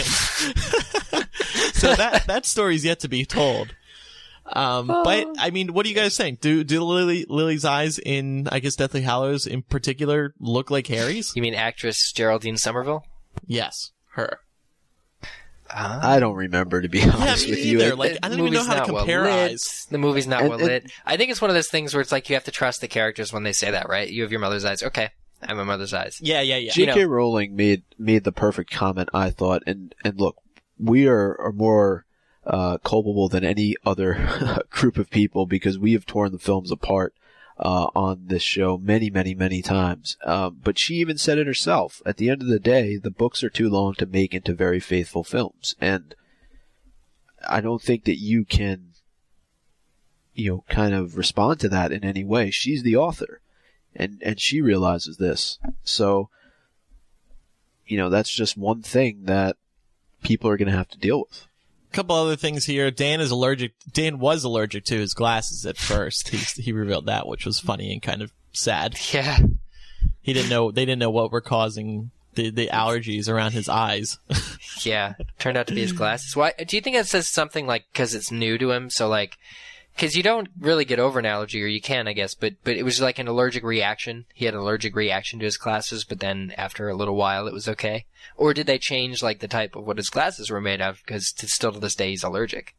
S3: So that that story's yet to be told. Um, oh. But, I mean, what are you guys saying? Do do Lily Lily's eyes in, I guess, Deathly Hallows in particular look like Harry's?
S5: You mean actress Geraldine Somerville?
S3: Yes, her.
S5: Uh,
S4: I don't remember, to be honest
S3: yeah,
S4: with
S3: either.
S4: you.
S3: Like, I don't even know how to compare
S5: well
S3: eyes.
S5: The movie's not
S4: and,
S5: well
S4: and,
S5: lit. I think it's one of those things where it's like you have to trust the characters when they say that, right? You have your mother's eyes. Okay, I have my mother's eyes.
S3: Yeah, yeah, yeah.
S4: J K.
S5: You know,
S4: Rowling made made the perfect comment, I thought. And, and look, we are, are more uh, culpable than any other group of people because we have torn the films apart uh, on this show many, many, many times. Um, but she even said it herself. At the end of the day, the books are too long to make into very faithful films. And I don't think that you can, you know, kind of respond to that in any way. She's the author, and, and she realizes this. So, you know, that's just one thing that people are going to have to deal with.
S3: A couple other things here. Dan is allergic. Dan was allergic to his glasses at first. He he revealed that, which was funny and kind of sad.
S5: Yeah.
S3: He didn't know. They didn't know what were causing the the allergies around his eyes.
S5: Yeah, turned out to be his glasses. Why do you think that says something like because it's new to him? So like, because you don't really get over an allergy, or you can, I guess, but but it was like an allergic reaction. He had an allergic reaction to his glasses, but then after a little while, it was okay. Or did they change like the type of what his glasses were made of? Because to, still to this day, he's allergic.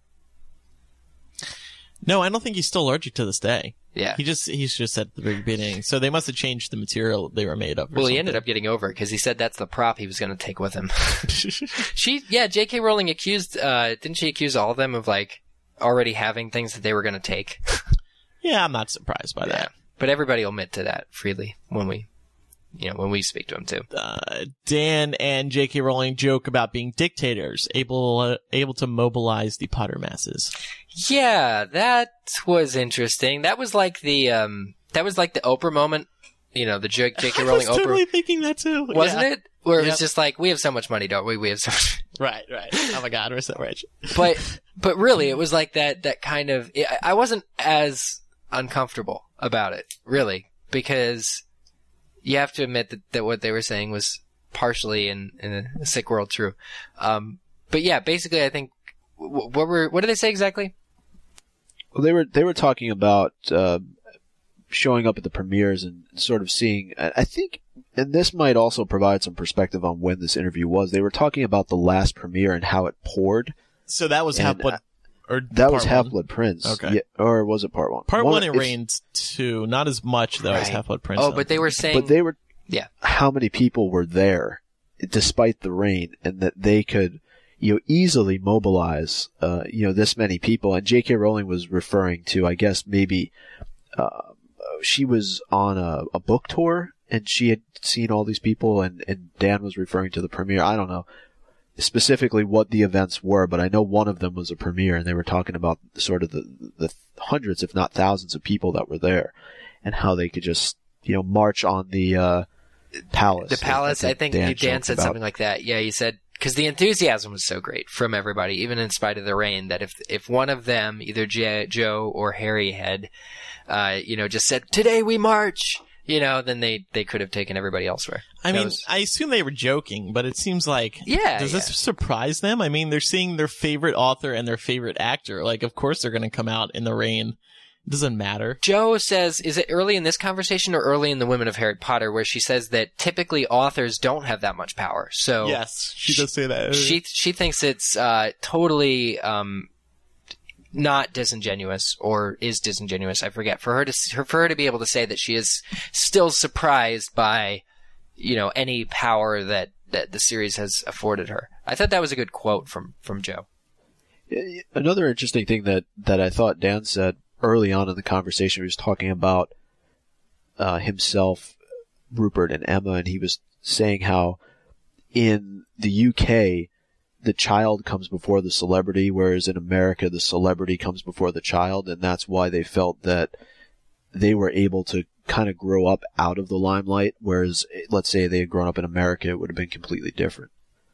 S3: No, I don't think he's still allergic to this day.
S5: Yeah,
S3: he just he's just at the very beginning. So they must have changed the material they were made of.
S5: Well,
S3: something.
S5: He ended up getting over it because he said that's the prop he was going to take with him. she, yeah, J K. Rowling accused, uh, didn't she accuse all of them of like already having things that they were going to take?
S3: Yeah, I'm not surprised by that.
S5: Yeah. But everybody will admit to that freely when we, you know, when we speak to them too.
S3: Uh, Dan and J K. Rowling joke about being dictators, able uh, able to mobilize the Potter masses.
S5: Yeah, that was interesting. That was like the um, that was like the Oprah moment. You know, the J K. Rowling Oprah.
S3: I was totally thinking that too.
S5: Wasn't
S3: yeah.
S5: it? Where it
S3: yep.
S5: was just like, we have so much money, don't we? We have so much.
S3: Right, right. Oh my God, we're so rich.
S5: But but really, it was like that that kind of. It, I wasn't as uncomfortable about it, really, because you have to admit that, that what they were saying was partially in, in a sick world true. Um, but yeah, basically, I think what were what did they say exactly?
S4: Well, they were they were talking about uh, showing up at the premieres and sort of seeing. I think, and this might also provide some perspective on when this interview was. They were talking about the last premiere and how it poured.
S3: So that was Half Blood, or
S4: that was
S3: one?
S4: Half Blood Prince.
S3: Okay,
S4: yeah, or was it part one?
S3: Part one, one it
S4: it's,
S3: rained too, not as much though
S5: right.
S3: as Half Blood Prince.
S5: Oh,
S3: though.
S5: but they were saying,
S4: but they were,
S5: yeah.
S4: How many people were there, despite the rain, and that they could, you know, easily mobilize, uh, you know, this many people. And J K. Rowling was referring to, I guess, maybe, uh, she was on a, a book tour and she had seen all these people, and, and Dan was referring to the premiere. I don't know specifically what the events were, but I know one of them was a premiere, and they were talking about sort of the, the hundreds, if not thousands of people that were there and how they could just, you know, march on the, uh, palace.
S5: The palace. I think, I think Dan, Dan said
S4: about.
S5: something like that. Yeah, he said because the enthusiasm was so great from everybody, even in spite of the rain, that if if one of them, either J- Joe or Harry, had, uh, you know, just said "Today we march," you know, then they they could have taken everybody elsewhere.
S3: I
S5: That
S3: mean,
S5: was-
S3: I assume they were joking, but it seems like
S5: Yeah,
S3: does
S5: yeah.
S3: this surprise them? I mean, they're seeing their favorite author and their favorite actor. Like, of course they're going to come out in the rain. It doesn't matter.
S5: Joe says, is it early in this conversation or early in the Women of Harry Potter, where she says that typically authors don't have that much power? So
S3: Yes, she does say that.
S5: she she thinks it's uh, totally um, not disingenuous, or is disingenuous. I forget. For her to for her to be able to say that she is still surprised by, you know, any power that, that the series has afforded her. I thought that was a good quote from from Joe.
S4: Another interesting thing that, that I thought Dan said early on in the conversation, he was talking about uh, himself, Rupert, and Emma, and he was saying how in the U K, the child comes before the celebrity, whereas in America, the celebrity comes before the child, and that's why they felt that they were able to kind of grow up out of the limelight, whereas, let's say they had grown up in America, it would have been completely different.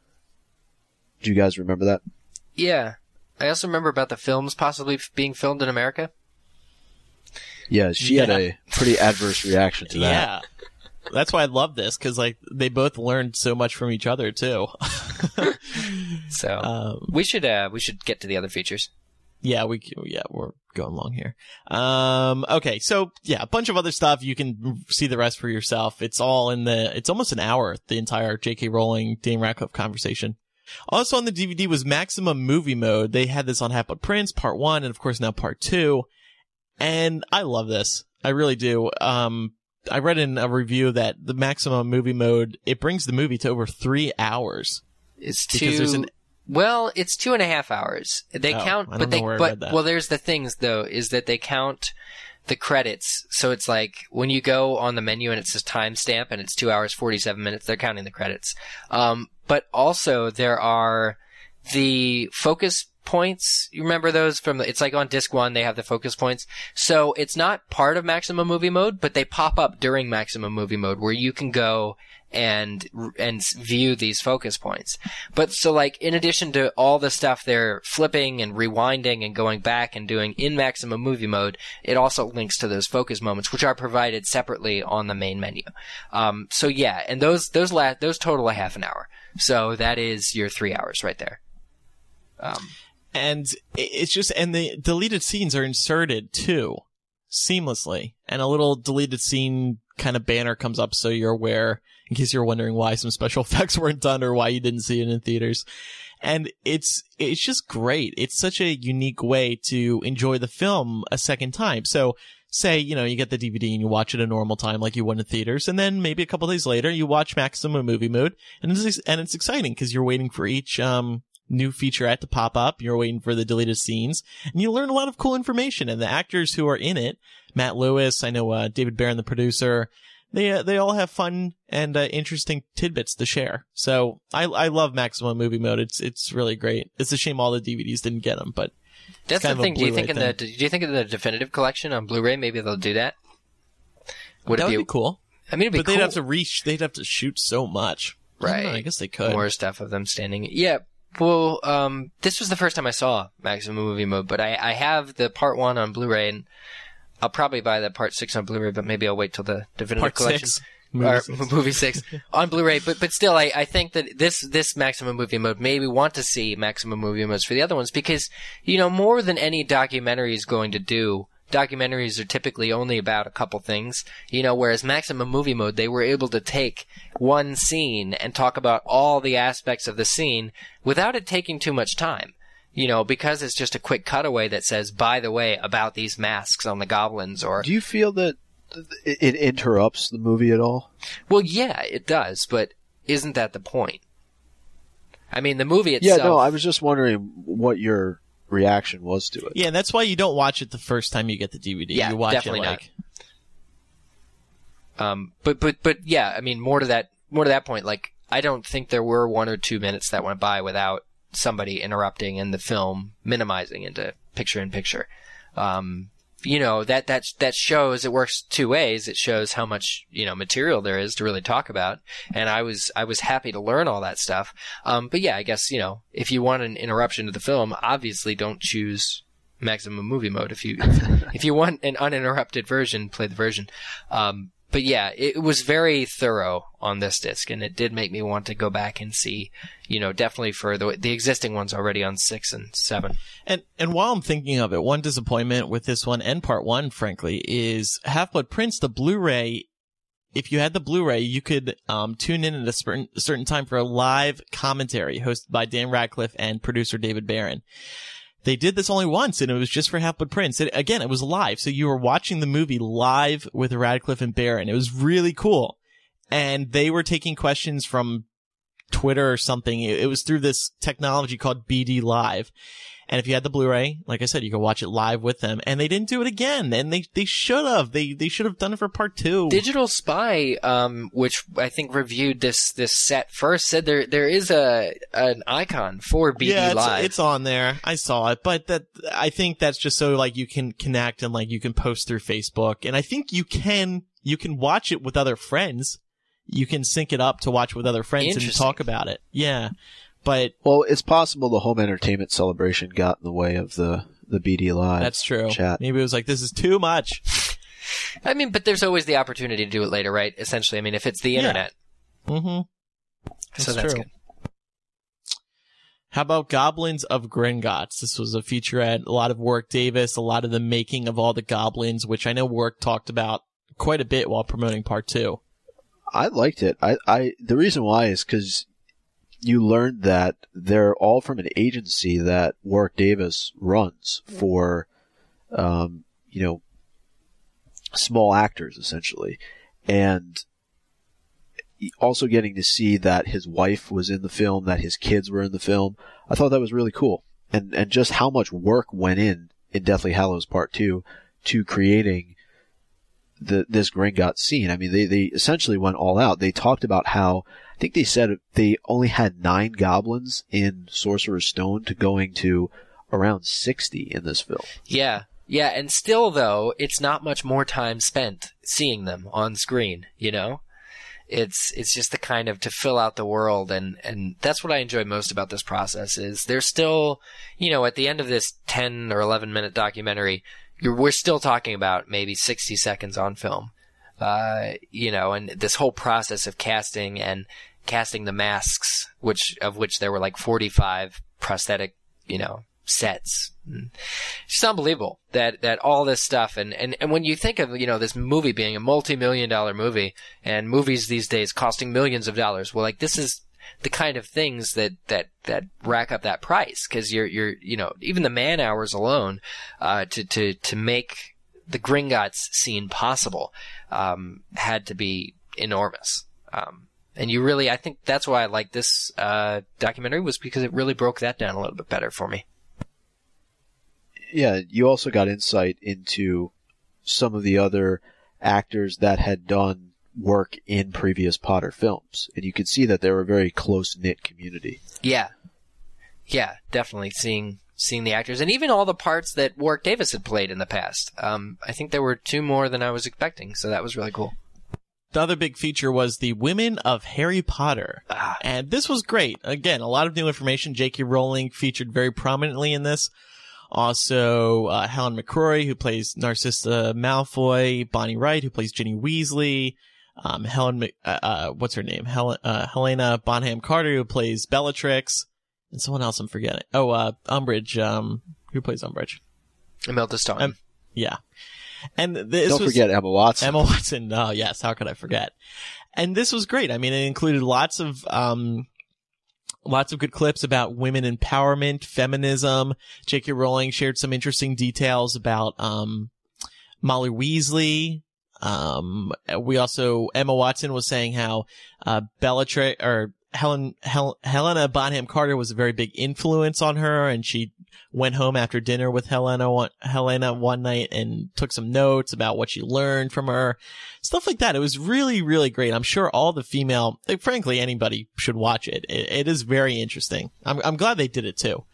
S4: Do you guys remember that?
S5: Yeah. I also remember about the films possibly f- being filmed in America.
S4: Yeah, she
S3: Yeah.
S4: had a pretty adverse reaction to that.
S3: Yeah. That's why I love this, because like they both learned so much from each other too.
S5: So
S3: um,
S5: we should uh, we should get to the other features.
S3: yeah, we yeah we're going long here. Um, okay, so yeah, a bunch of other stuff. You can see the rest for yourself. It's all in the. It's almost an hour. The entire J K. Rowling, Dane Radcliffe conversation. Also on the D V D was Maximum Movie Mode. They had this on Half-Blood Prince Part One, and of course now Part Two. And I love this. I really do. Um, I read in a review that the Maximum Movie Mode, it brings the movie to over three hours.
S5: It's
S3: Because
S5: two.
S3: there's an-
S5: Well, it's two and a half hours. They
S3: Oh,
S5: count,
S3: I don't
S5: but they
S3: know where I
S5: but
S3: read that.
S5: well, there's the things though, is that they count the credits. So it's like when you go on the menu and it says timestamp and it's two hours forty-seven minutes, they're counting the credits. Um, but also there are the focus points. You remember those from the, it's like on disc one, they have the focus points. So it's not part of Maximum Movie Mode, but they pop up during Maximum Movie Mode where you can go and, and view these focus points. But so like, in addition to all the stuff they're flipping and rewinding and going back and doing in Maximum Movie Mode, it also links to those focus moments, which are provided separately on the main menu. Um, so yeah, and those, those la- those total a half an hour. So that is your three hours right there. Um,
S3: And it's just, and the deleted scenes are inserted too, seamlessly. And a little deleted scene kind of banner comes up so you're aware, in case you're wondering why some special effects weren't done or why you didn't see it in theaters. And it's, it's just great. It's such a unique way to enjoy the film a second time. So say, you know, you get the D V D and you watch it a normal time like you would in theaters, and then maybe a couple days later you watch Maximum Movie Mode, and it's, and it's exciting because you're waiting for each, um, new featurette to pop up. You're waiting for the deleted scenes, and you learn a lot of cool information. And the actors who are in it, Matt Lewis, I know uh, David Barron, the producer, they uh, they all have fun and uh, interesting tidbits to share. So I I love Maximum Movie Mode. It's it's really great. It's a shame all the D V Ds didn't get them, but
S5: That's
S3: kind
S5: the
S3: of a
S5: thing. Do you
S3: Blu-ray
S5: think in the
S3: thing.
S5: do you think in the definitive collection on Blu-ray maybe they'll do that? Would
S3: that
S5: it
S3: would
S5: be,
S3: be cool.
S5: I mean, it'd be
S3: But
S5: cool.
S3: they'd have to reach. They'd have to shoot so much. I don't know,
S5: Right.
S3: I guess they could.
S5: More stuff of them standing. Yeah. Well, um, this was the first time I saw Maximum Movie Mode, but I, I have the part one on Blu-ray, and I'll probably buy the part six on Blu-ray, but maybe I'll wait till the definitive
S3: Part
S5: collection.
S3: six.
S5: Or
S3: Movie six.
S5: movie six on Blu-ray, but but still, I, I think that this this Maximum Movie Mode maybe want to see Maximum Movie Modes for the other ones because you know more than any documentary is going to do. Documentaries are typically only about a couple things, you know, whereas Maximum Movie Mode, they were able to take one scene and talk about all the aspects of the scene without it taking too much time. You know, because it's just a quick cutaway that says, by the way, about these masks on the goblins or...
S4: Do you feel that it it interrupts the movie at all?
S5: Well, yeah, it does, but isn't that the point? I mean, the movie itself...
S4: Yeah, no, I was just wondering what your reaction was to it.
S3: Yeah, and that's why you don't watch it the first time you get the D V D.
S5: Yeah,
S3: you watch
S5: definitely
S3: it like
S5: Um, but but but yeah, I mean, more to that more to that point. Like, I don't think there were one or two minutes that went by without somebody interrupting and the film minimizing into picture in picture. Um, you know, that, that, that shows, it works two ways. It shows how much, you know, material there is to really talk about. And I was, I was happy to learn all that stuff. Um, but yeah, I guess, you know, if you want an interruption to the film, obviously don't choose maximum movie mode. If you, if you want an uninterrupted version, play the version. Um, But yeah, it was very thorough on this disc, and it did make me want to go back and see, you know, definitely for the the existing ones already on six and seven.
S3: And and while I'm thinking of it, one disappointment with this one and part one, frankly, is Half-Blood Prince, the Blu-ray. If you had the Blu-ray, you could um, tune in at a certain, certain time for a live commentary hosted by Dan Radcliffe and producer David Barron. They did this only once, and it was just for Half-Blood Prince. It, again, it was live, so you were watching the movie live with Radcliffe and Barron. It was really cool. And they were taking questions from Twitter or something. It, it was through this technology called B D Live. And if you had the Blu-ray, like I said, you could watch it live with them. And they didn't do it again. And they, they should have. They, they should have done it for part two.
S5: Digital Spy, um, which I think reviewed this, this set first, said there, there is a, an icon for B D
S3: yeah,
S5: Live.
S3: It's, it's on there. I saw it. But that, I think that's just so like you can connect and like you can post through Facebook. And I think you can, you can watch it with other friends. You can sync it up to watch with other friends and talk about it. Yeah. But
S4: well, it's possible the home entertainment celebration got in the way of the, the B D Live.
S3: That's true.
S4: Chat.
S3: Maybe it was like, this is too much.
S5: I mean, but there's always the opportunity to do it later, right? Essentially, I mean, if it's the internet.
S3: Yeah. Mm-hmm.
S5: That's so that's true. Good.
S3: How about Goblins of Gringotts? This was a featurette, a lot of Warwick Davis, a lot of the making of all the goblins, which I know Warwick talked about quite a bit while promoting part two.
S4: I liked it. I, I the reason why is because you learned that they're all from an agency that Warwick Davis runs for, um, you know, small actors, essentially. And also getting to see that his wife was in the film, that his kids were in the film. I thought that was really cool. And, and just how much work went in, in Deathly Hallows Part two to creating the, this Gringotts scene. I mean, they, they essentially went all out. They talked about how, I think they said they only had nine goblins in Sorcerer's Stone to going to around sixty in this film.
S5: Yeah. Yeah. And still, though, it's not much more time spent seeing them on screen, you know? It's, it's just the kind of to fill out the world. And, and that's what I enjoy most about this process is there's still, you know, at the end of this ten or eleven minute documentary, you're, we're still talking about maybe sixty seconds on film. Uh, you know, and this whole process of casting and casting the masks, which, of which there were like forty-five prosthetic, you know, sets. It's just unbelievable that, that all this stuff. And, and, and when you think of, you know, this movie being a multi-million dollar movie and movies these days costing millions of dollars, well, like this is the kind of things that, that, that rack up that price. Cause you're, you're, you know, even the man hours alone, uh, to, to, to make the Gringotts scene possible, um, had to be enormous. Um, and you really, I think that's why I like this, uh, documentary was because it really broke that down a little bit better for me.
S4: Yeah, you also got insight into some of the other actors that had done work in previous Potter films. And you could see that they were a very close-knit community.
S5: Yeah. Yeah, definitely seeing seeing the actors. And even all the parts that Warwick Davis had played in the past. Um, I think there were two more than I was expecting, so that was really cool.
S3: The other big feature was the Women of Harry Potter. Ah. And this was great. Again, a lot of new information. J K. Rowling featured very prominently in this. Also, uh, Helen McCrory, who plays Narcissa Malfoy, Bonnie Wright, who plays Ginny Weasley, um, Helen, uh, uh, what's her name? Hel- uh, Helena Bonham Carter, who plays Bellatrix, and someone else I'm forgetting. Oh, uh, Umbridge, um, who plays Umbridge?
S5: Imelda Staunton. Um,
S3: yeah. And this
S4: Don't
S3: was,
S4: forget Emma Watson.
S3: Emma Watson, oh yes, how could I forget? And this was great. I mean, it included lots of, um, Lots of good clips about women empowerment, feminism. J K. Rowling shared some interesting details about um Molly Weasley. Um, we also Emma Watson was saying how uh Bellatrix or Helen Hel- Helena Bonham Carter was a very big influence on her, and she went home after dinner with Helena one, Helena one night and took some notes about what she learned from her. Stuff like that. It was really, really great. I'm sure all the female, like, frankly, anybody should watch it. it. It is very interesting. I'm, I'm glad they did it too.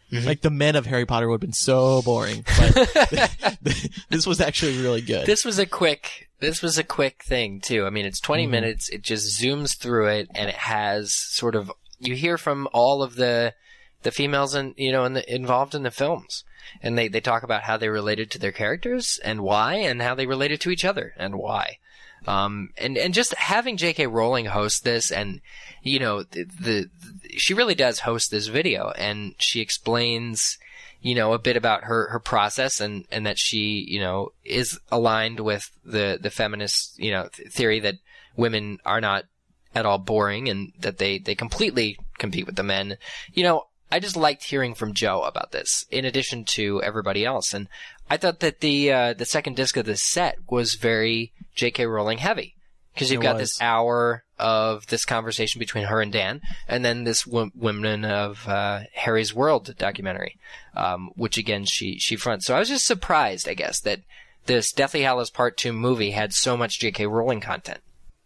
S3: Mm-hmm. Like the men of Harry Potter would have been so boring. But this was actually really good.
S5: This was a quick, this was a quick thing too. I mean, it's twenty mm-hmm. minutes. It just zooms through it, and it has sort of, you hear from all of the, the females in, you know, in the, involved in the films. And they, they talk about how they related to their characters and why, and how they related to each other and why. Um, and, and just having J K. Rowling host this, and, you know, the, the, she really does host this video, and she explains, you know, a bit about her, her process, and, and that she, you know, is aligned with the, the feminist, you know, th- theory that women are not at all boring, and that they, they completely compete with the men. You know, I just liked hearing from Joe about this, in addition to everybody else. And I thought that the uh, the second disc of this set was very J K. Rowling heavy, because you've
S3: it
S5: got
S3: was.
S5: this hour of this conversation between her and Dan, and then this w- Women of uh, Harry's World documentary, um, which again she she fronts. So I was just surprised, I guess, that this Deathly Hallows Part Two movie had so much J K. Rowling content.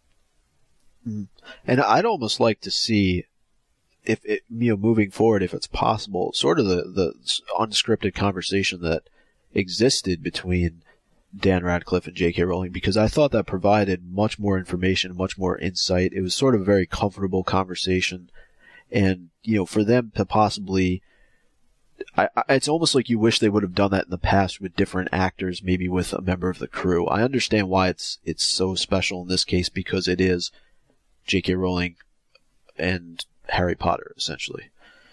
S4: Mm. And I'd almost like to see, if it, you know, moving forward, if it's possible, sort of the, the unscripted conversation that existed between Dan Radcliffe and J K. Rowling, because I thought that provided much more information, much more insight. It was sort of a very comfortable conversation, and, you know, for them to possibly, I, I, it's almost like you wish they would have done that in the past with different actors, maybe with a member of the crew. I understand why it's it's so special in this case, because it is J K. Rowling and Harry Potter, essentially.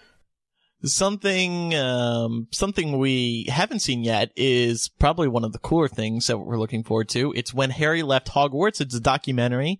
S3: Something, um, something we haven't seen yet is probably one of the cooler things that we're looking forward to. It's When Harry Left Hogwarts. It's a documentary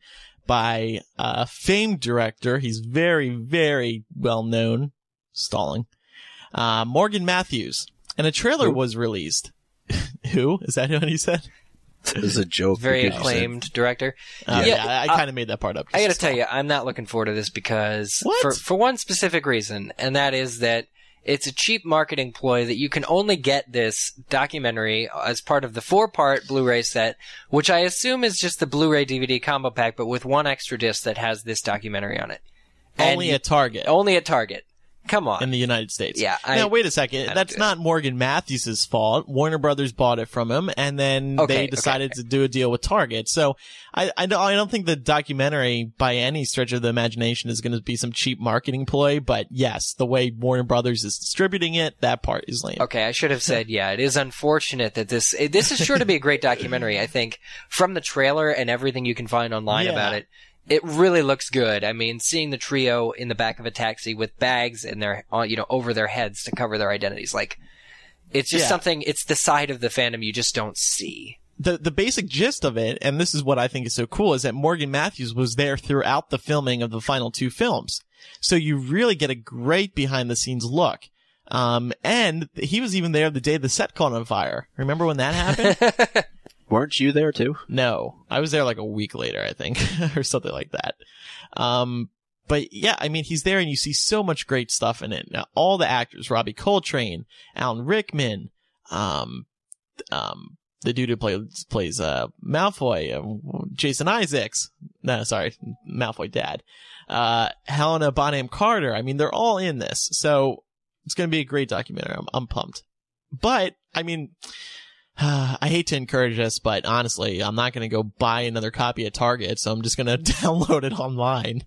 S3: by a famed director. He's very, very well known. Stalling. Uh, Morgan Matthews. And a trailer
S4: Who?
S3: was released. Who? Is that what he said?
S4: It was a joke.
S5: Very
S4: because you said-
S5: acclaimed director.
S3: Uh,
S5: Yeah,
S3: yeah, I, I kind of made that part up.
S5: I gotta tell you, I'm not looking forward to this because
S3: What?
S5: for for one specific reason, and that is that it's a cheap marketing ploy that you can only get this documentary as part of the four-part Blu-ray set, which I assume is just the Blu-ray D V D combo pack, but with one extra disc that has this documentary on it. And
S3: Only
S5: you-
S3: at Target.
S5: Only at Target. Come on.
S3: In the United States.
S5: Yeah, I-
S3: now, wait a second.
S5: I don't
S3: That's
S5: do
S3: not Morgan Matthews' fault. Warner Brothers bought it from him, and then
S5: Okay,
S3: they decided
S5: okay.
S3: to do a deal with Target. So I, I, don't, I don't think the documentary, by any stretch of the imagination, is going to be some cheap marketing ploy. But yes, the way Warner Brothers is distributing it, that part is lame.
S5: Okay, I should have said, yeah, it is unfortunate that this, it, this is sure to be a great documentary, I think, from the trailer and everything you can find online
S3: Yeah.
S5: about it. It really looks good. I mean, seeing the trio in the back of a taxi with bags in their, uh, you know, over their heads to cover their identities, like, it's just
S3: Yeah.
S5: something, it's the side of the fandom you just don't see.
S3: The the basic gist of it, and this is what I think is so cool, is that Morgan Matthews was there throughout the filming of the final two films. So you really get a great behind-the-scenes look. Um, and he was even there the day the set caught on fire. Remember when that happened?
S4: Weren't you there too?
S3: No, I was there like a week later, I think, or something like that. Um, but yeah, I mean, he's there and you see so much great stuff in it. Now, all the actors, Robbie Coltrane, Alan Rickman, um, um, the dude who plays, plays, uh, Malfoy, uh, Jason Isaacs. No, sorry, Malfoy dad. Uh, Helena Bonham Carter. I mean, they're all in this. So it's going to be a great documentary. I'm, I'm pumped. But, I mean, I hate to encourage this, but honestly, I'm not going to go buy another copy at Target, so I'm just going to download it online.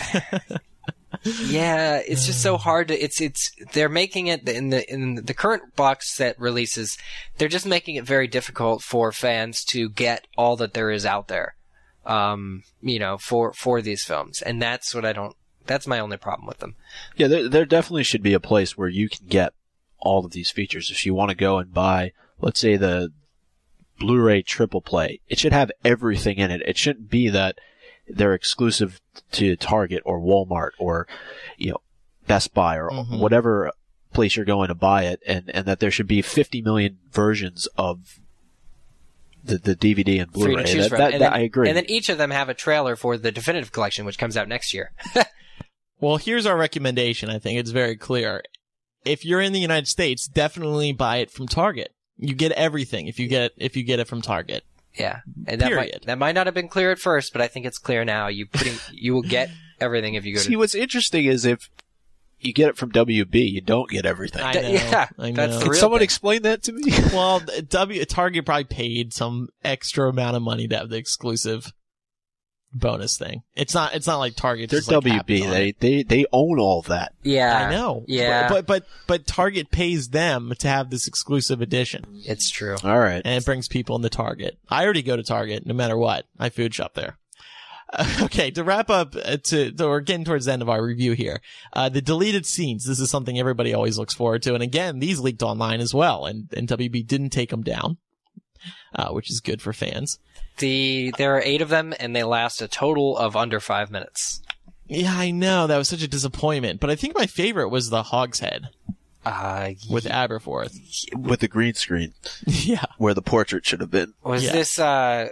S5: Yeah, it's just so hard to, it's, it's, they're making it in the, in the current box set releases, they're just making it very difficult for fans to get all that there is out there, um, you know, for, for these films. And that's what I don't, that's my only problem with them.
S4: Yeah, there, there definitely should be a place where you can get all of these features. If you want to go and buy, let's say, the Blu-ray triple play, it should have everything in it. It shouldn't be that they're exclusive to Target or Walmart or, you know, Best Buy or
S3: Mhm.
S4: whatever place you're going to buy it, and, and that there should be fifty million versions of the, the D V D and
S5: For you
S4: Blu-ray.
S5: to choose
S4: That,
S5: from.
S4: that,
S5: And
S4: that-
S5: then-
S4: I agree.
S5: And then each of them have a trailer for the definitive collection, which comes out next year.
S3: Well, here's our recommendation. I think it's very clear. If you're in the United States, definitely buy it from Target. You get everything if you get if you get it from Target.
S5: Yeah, and that
S3: Period.
S5: might that might not have been clear at first, but I think it's clear now. You putting you will get everything if you go
S4: See,
S5: to.
S4: what's interesting is if you get it from W B. You don't get everything.
S3: I
S5: That-
S3: know.
S5: yeah,
S3: I know.
S5: that's the
S4: Can
S5: real
S4: someone
S5: thing.
S4: explain that to me?
S3: Well, W Target probably paid some extra amount of money to have the exclusive bonus thing. It's not. It's not like Target.
S4: They're
S3: just like
S4: W B.
S3: happens on
S4: They,
S3: it.
S4: they they own all that.
S5: Yeah,
S3: I know.
S5: Yeah,
S3: but, but but Target pays them to have this exclusive edition,
S5: it's true.
S4: All right.
S3: and it brings people into Target. I already go to Target no matter what. I food shop there. Uh, okay, to wrap up, uh, to, to we're getting towards the end of our review here. Uh, the deleted scenes. This is something everybody always looks forward to, and again, these leaked online as well, and, and W B didn't take them down, uh, which is good for fans.
S5: The there are eight of them, and they last a total of under five minutes.
S3: Yeah, I know that was such a disappointment, but I think my favorite was the Hog's Head
S5: Uh,
S3: with Aberforth.
S4: With the green screen,
S3: Yeah.
S4: where the portrait should have been.
S5: was
S3: Yeah.
S5: this uh,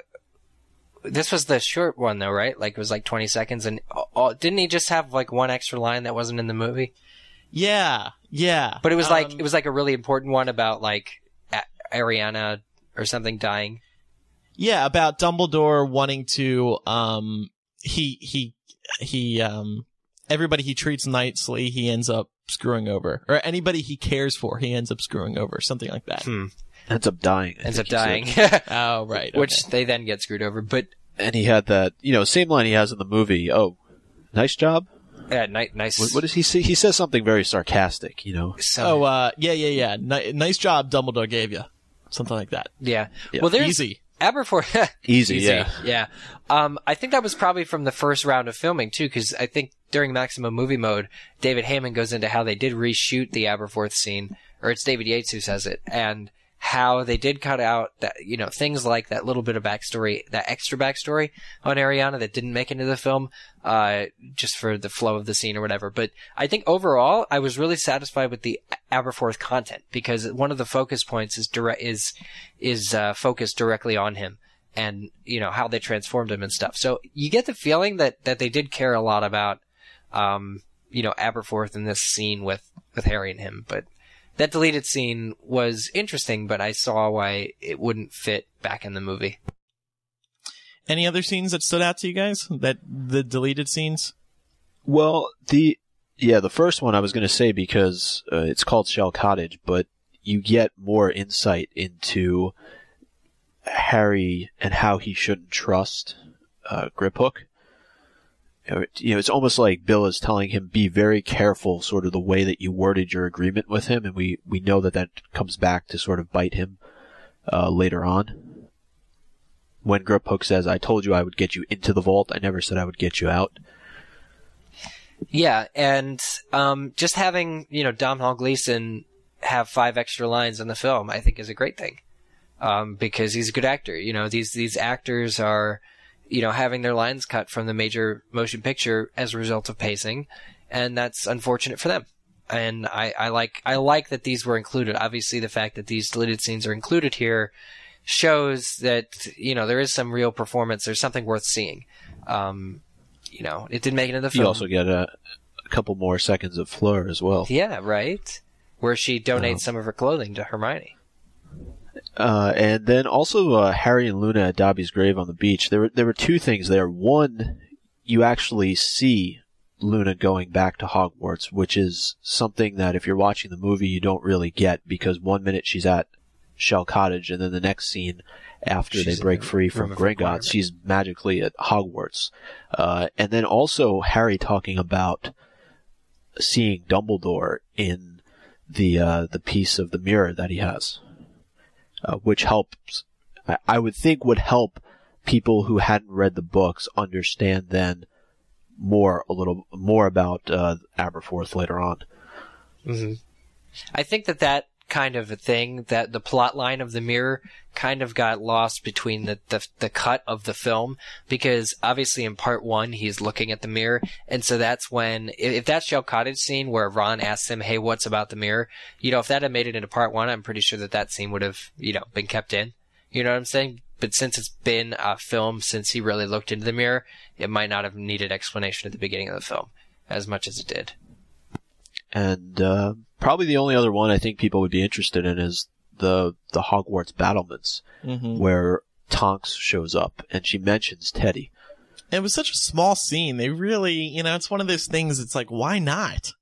S5: this was the short one though, right? Like it was like twenty seconds, and uh, didn't he just have like one extra line that wasn't in the movie?
S3: Yeah, yeah.
S5: But it was like
S3: Um,
S5: it was like a really important one about like a- Ariana or something dying.
S3: Yeah, about Dumbledore wanting to, um, he, he, he, um, everybody he treats nicely, he ends up screwing over. Or anybody he cares for, he ends up screwing over. Something like that.
S5: Hmm.
S4: Ends up dying. I
S5: Ends up
S4: think he said.
S5: dying,
S3: Oh, right.
S5: which
S3: okay.
S5: they then get screwed over. But
S4: And he had that, you know, same line he has in the movie. Oh, nice job.
S5: yeah, ni- nice.
S4: What, what does he say? He says something very sarcastic, you know.
S5: so,
S3: Oh, uh, yeah, yeah, yeah. Ni- nice job Dumbledore gave you. Something like that.
S5: yeah.
S4: yeah.
S5: Well, there's
S3: Easy.
S5: Aberforth.
S4: Easy, yeah.
S5: Yeah. Um, I think that was probably from the first round of filming too, because I think during Maximum Movie Mode, David Heyman goes into how they did reshoot the Aberforth scene, or it's David Yates who says it, and how they did cut out that, you know, things like that little bit of backstory, that extra backstory on Ariana that didn't make it into the film, uh, just for the flow of the scene or whatever. But I think overall, I was really satisfied with the Aberforth content, because one of the focus points is direct, is, is, uh, focused directly on him and, you know, how they transformed him and stuff. So you get the feeling that, that they did care a lot about, um, you know, Aberforth in this scene with, with Harry and him, but that deleted scene was interesting, but I saw why it wouldn't fit back in the movie.
S3: Any other scenes that stood out to you guys? That, the deleted scenes?
S4: Well, the yeah, the first one I was going to say because uh, it's called Shell Cottage, but you get more insight into Harry and how he shouldn't trust uh, Griphook. You know, it's almost like Bill is telling him, be very careful, sort of the way that you worded your agreement with him, and we, we know that that comes back to sort of bite him uh, later on. When Griphook says, I told you I would get you into the vault, I never said I would get you out.
S5: Yeah, and um, just having, you know, Domhnall Gleeson have five extra lines in the film, I think is a great thing, um, because he's a good actor. You know, these these actors are, you know, having their lines cut from the major motion picture as a result of pacing, and that's unfortunate for them. And I, I like I like that these were included. Obviously, the fact that these deleted scenes are included here shows that, you know, there is some real performance. There's something worth seeing. Um, you know, it didn't make it in the film.
S4: You also get a, a couple more seconds of Fleur as well.
S5: Yeah, right. Where she donates
S4: Um,
S5: some of her clothing to Hermione.
S4: Uh, and then also uh, Harry and Luna at Dobby's grave on the beach. There were there were two things there. One, you actually see Luna going back to Hogwarts, which is something that if you're watching the movie you don't really get, because one minute she's at Shell Cottage, and then the next scene after
S5: She's
S4: they break
S5: in
S4: free
S5: Room
S4: from
S5: of
S4: Gringotts,
S5: Requirement.
S4: she's magically at Hogwarts. Uh, and then also Harry talking about seeing Dumbledore in the uh, the piece of the mirror that he has, uh, which helps. I, I would think would help people who hadn't read the books understand then more a little more about uh, Aberforth later on.
S5: Mm-hmm. I think that that kind of a thing, that the plot line of the mirror kind of got lost between the, the the cut of the film, because obviously in part one he's looking at the mirror, and so that's when, if, if that Shell Cottage scene where Ron asks him, hey, what's about the mirror, you know, if that had made it into part one, I'm pretty sure that that scene would have, you know, been kept in. You know what I'm saying? But since it's been a film since he really looked into the mirror, it might not have needed explanation at the beginning of the film as much as it did.
S4: And uh, probably the only other one I think people would be interested in is the the Hogwarts battlements,
S3: Mm-hmm.
S4: where Tonks shows up and she mentions Teddy.
S3: It was such a small scene. They really, you know, it's one of those things. It's like, why not?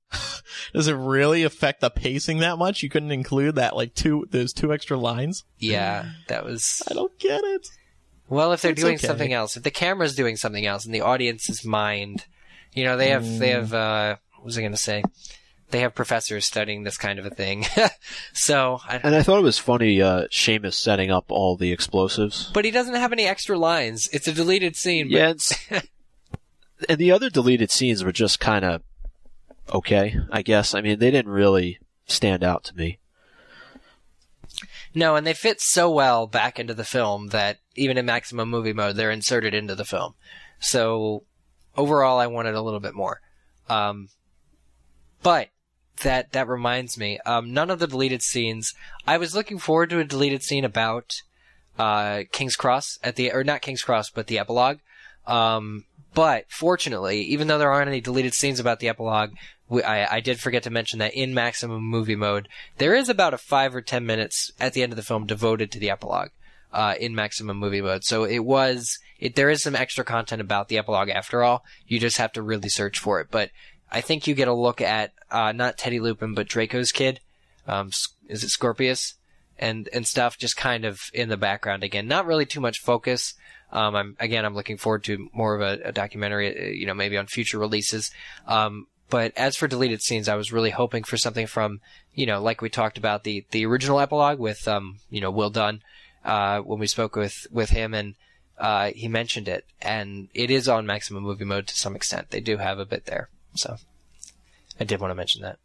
S3: Does it really affect the pacing that much? You couldn't include that, like, two, those two extra lines?
S5: Yeah, that was...
S3: I don't get it.
S5: Well, if they're
S3: It's
S5: doing
S3: okay.
S5: something else, if the camera's doing something else in the audience's mind, you know, they have, mm. they have, uh, what was I going to say? They have professors studying this kind of a thing. so, I,
S4: And I thought it was funny, uh, Seamus setting up all the explosives.
S5: But he doesn't have any extra lines. It's a deleted scene. But...
S4: Yeah, it's, and the other deleted scenes were just kind of okay, I guess. I mean, they didn't really stand out to me.
S5: No, and they fit so well back into the film that even in maximum movie mode, they're inserted into the film. So overall, I wanted a little bit more. Um, but that that reminds me, um, none of the deleted scenes. I was looking forward to a deleted scene about uh, King's Cross at the, or not King's Cross, but the epilogue. Um, but fortunately, even though there aren't any deleted scenes about the epilogue, we, I, I did forget to mention that in maximum movie mode, there is about a five or ten minutes at the end of the film devoted to the epilogue uh, in maximum movie mode. So it was, it, there is some extra content about the epilogue after all. You just have to really search for it. But I think you get a look at uh, not Teddy Lupin, but Draco's kid. Um, is it Scorpius? And and stuff just kind of in the background again. Not really too much focus. Um, I'm again, I'm looking forward to more of a, a documentary, you know, maybe on future releases. Um, but as for deleted scenes, I was really hoping for something from, you know, like we talked about the, the original epilogue with, um, you know, Will Dunn, uh, when we spoke with, with him, and uh, he mentioned it, and it is on maximum movie mode to some extent. They do have a bit there, so I did want to mention that.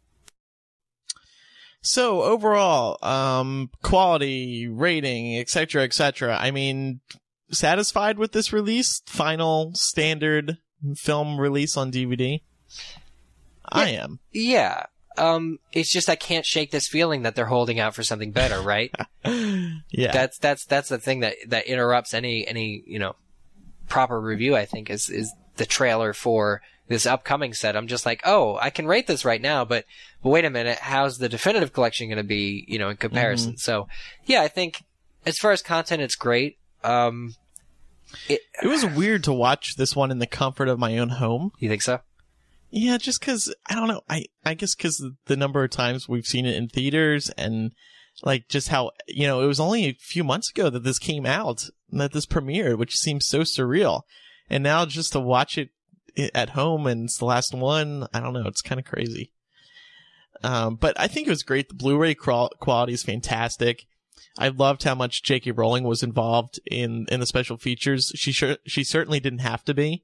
S3: So overall, um, quality, rating, et cetera, et cetera. I mean, satisfied with this release? Final standard film release on D V D? Yeah, I am.
S5: Yeah. Um, it's just I can't shake this feeling that they're holding out for something better, right?
S3: Yeah.
S5: That's that's that's the thing that that interrupts any any you know proper review. I think is is the trailer for this upcoming set. I'm just like, oh, I can rate this right now, but but wait a minute, how's the definitive collection going to be, you know, in comparison? Mm-hmm. So, yeah, I think as far as content, it's great. Um,
S3: it, it was weird to watch this one in the comfort of my own home.
S5: You think so?
S3: Yeah, just because, I don't know, I, I guess because the number of times we've seen it in theaters and, like, just how, you know, it was only a few months ago that this came out, and that this premiered, which seems so surreal. And now just to watch it at home and it's the last one, I don't know, it's kind of crazy. Um, but I think it was great. The Blu-ray quality is fantastic. I loved how much J K Rowling was involved in, in the special features. She sure, she certainly didn't have to be.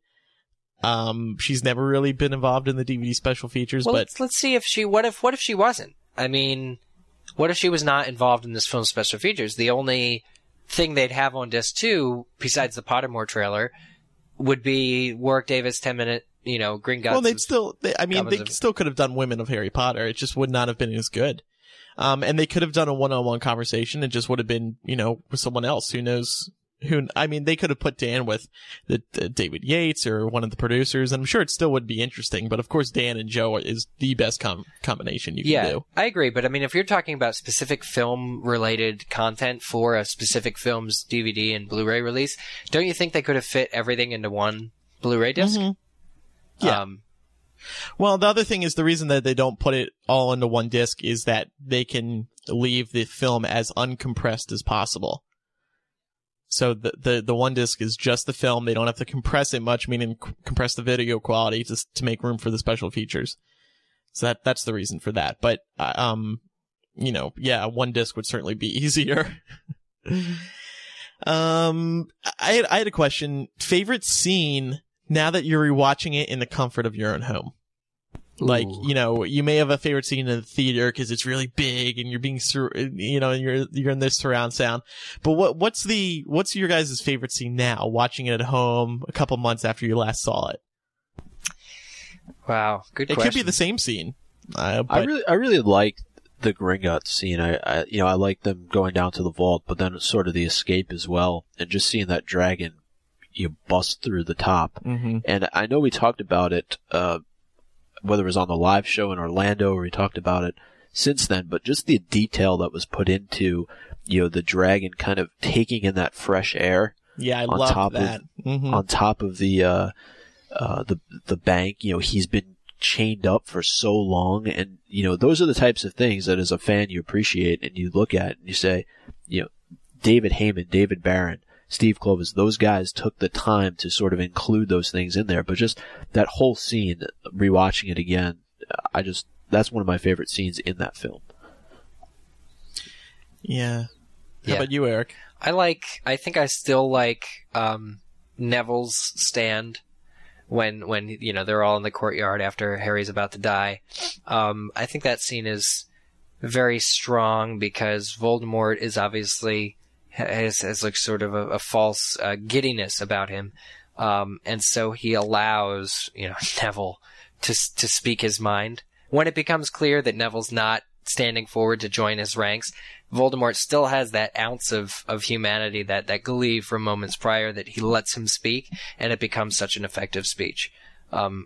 S3: Um, she's never really been involved in the D V D special features,
S5: well,
S3: but
S5: let's, let's see if she, what if, what if she wasn't? I mean, what if she was not involved in this film's special features? The only thing they'd have on disc two, besides the Pottermore trailer, would be Warwick Davis ten minute, you know, Green Guts.
S3: Well, they'd still, they, I mean, they
S5: of...
S3: still could have done Women of Harry Potter. It just would not have been as good. Um, and they could have done a one-on-one conversation. It just would have been, you know, with someone else who knows who, I mean, they could have put Dan with the, the David Yates or one of the producers, and I'm sure it still would be interesting. But of course, Dan and Joe is the best com- combination you
S5: yeah,
S3: can do.
S5: I agree. But I mean, if you're talking about specific film-related content for a specific film's D V D and Blu-ray release, don't you think they could have fit everything into one Blu-ray disc?
S3: Mm-hmm. Yeah. Um, well, the other thing is the reason that they don't put it all into one disc is that they can leave the film as uncompressed as possible. So the, the, the one disc is just the film. They don't have to compress it much, meaning c- compress the video quality to, to make room for the special features. So that, that's the reason for that. But, uh, um, you know, yeah, one disc would certainly be easier. um, I had, I had a question. Favorite scene now that you're rewatching it in the comfort of your own home? Like, Ooh. You know, you may have a favorite scene in the theater because it's really big and you're being, sur- you know, you're you're in this surround sound. But what what's the what's your guys' favorite scene now? Watching it at home a couple months after you last saw it.
S5: Wow, good
S3: it
S5: question.
S3: It could be the same scene. Uh, but...
S4: I really I really like the Gringotts scene. I, I you know I like them going down to the vault, but then sort of the escape as well, and just seeing that dragon you bust through the top.
S3: Mm-hmm.
S4: And I know we talked about it. Uh, whether it was on the live show in Orlando or we talked about it since then, but just the detail that was put into, you know, the dragon kind of taking in that fresh air.
S3: Yeah, I
S4: on
S3: love
S4: top
S3: that.
S4: Of,
S3: mm-hmm.
S4: On top of the, uh, uh, the, the bank, you know, he's been chained up for so long. And, you know, those are the types of things that as a fan you appreciate and you look at and you say, you know, David Heyman, David Barron, Steve Kloves, those guys took the time to sort of include those things in there. But just that whole scene, rewatching it again, I just, that's one of my favorite scenes in that film.
S3: Yeah. How
S5: Yeah.
S3: about you, Eric?
S5: I like, I think I still like, um, Neville's stand when, when, you know, they're all in the courtyard after Harry's about to die. Um, I think that scene is very strong because Voldemort is obviously, has, has like sort of a, a false uh, giddiness about him. Um, and so he allows, you know, Neville to, to speak his mind. When it becomes clear that Neville's not standing forward to join his ranks, Voldemort still has that ounce of, of humanity, that, that glee from moments prior, that he lets him speak, and it becomes such an effective speech. Um,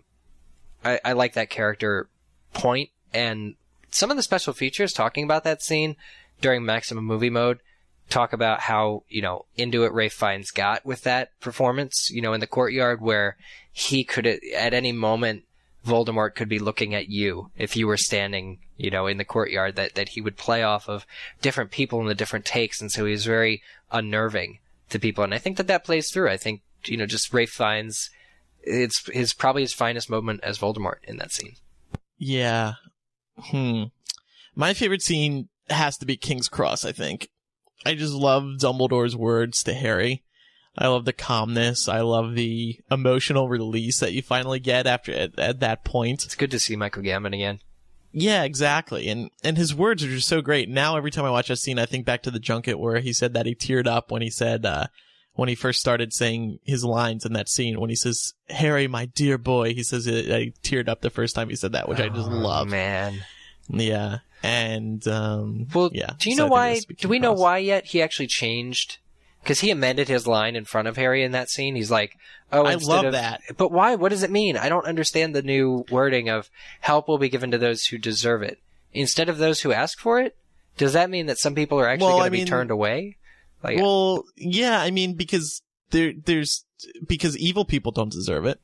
S5: I, I like that character point, and some of the special features talking about that scene during Maximum Movie Mode talk about how, you know, into it Ralph Fiennes got with that performance, you know, in the courtyard, where he could, at any moment, Voldemort could be looking at you if you were standing, you know, in the courtyard, that, that he would play off of different people and the different takes. And so he was very unnerving to people. And I think that that plays through. I think, you know, just Ralph Fiennes, it's his probably his finest moment as Voldemort in that scene.
S3: Yeah. Hmm. My favorite scene has to be King's Cross, I think. I just love Dumbledore's words to Harry. I love the calmness. I love the emotional release that you finally get after at, at that point.
S5: It's good to see Michael Gambon again.
S3: Yeah, exactly. And and his words are just so great. Now every time I watch that scene, I think back to the junket where he said that he teared up when he said, uh, when he first started saying his lines in that scene, when he says, "Harry, my dear boy," he says it, I teared up the first time he said that, which
S5: oh,
S3: I just love.
S5: Man.
S3: Yeah. And, um,
S5: well,
S3: yeah.
S5: do you
S3: so
S5: know why,
S3: we
S5: do we know why yet he actually changed? Because he amended his line in front of Harry in that scene. He's like, oh,
S3: I
S5: instead
S3: love
S5: of,
S3: that.
S5: But why? What does it mean? I don't understand the new wording of help will be given to those who deserve it instead of those who ask for it. Does that mean that some people are actually
S3: well,
S5: going
S3: I
S5: to be
S3: mean,
S5: turned away? Like,
S3: well, yeah, I mean, because there, there's, because evil people don't deserve it.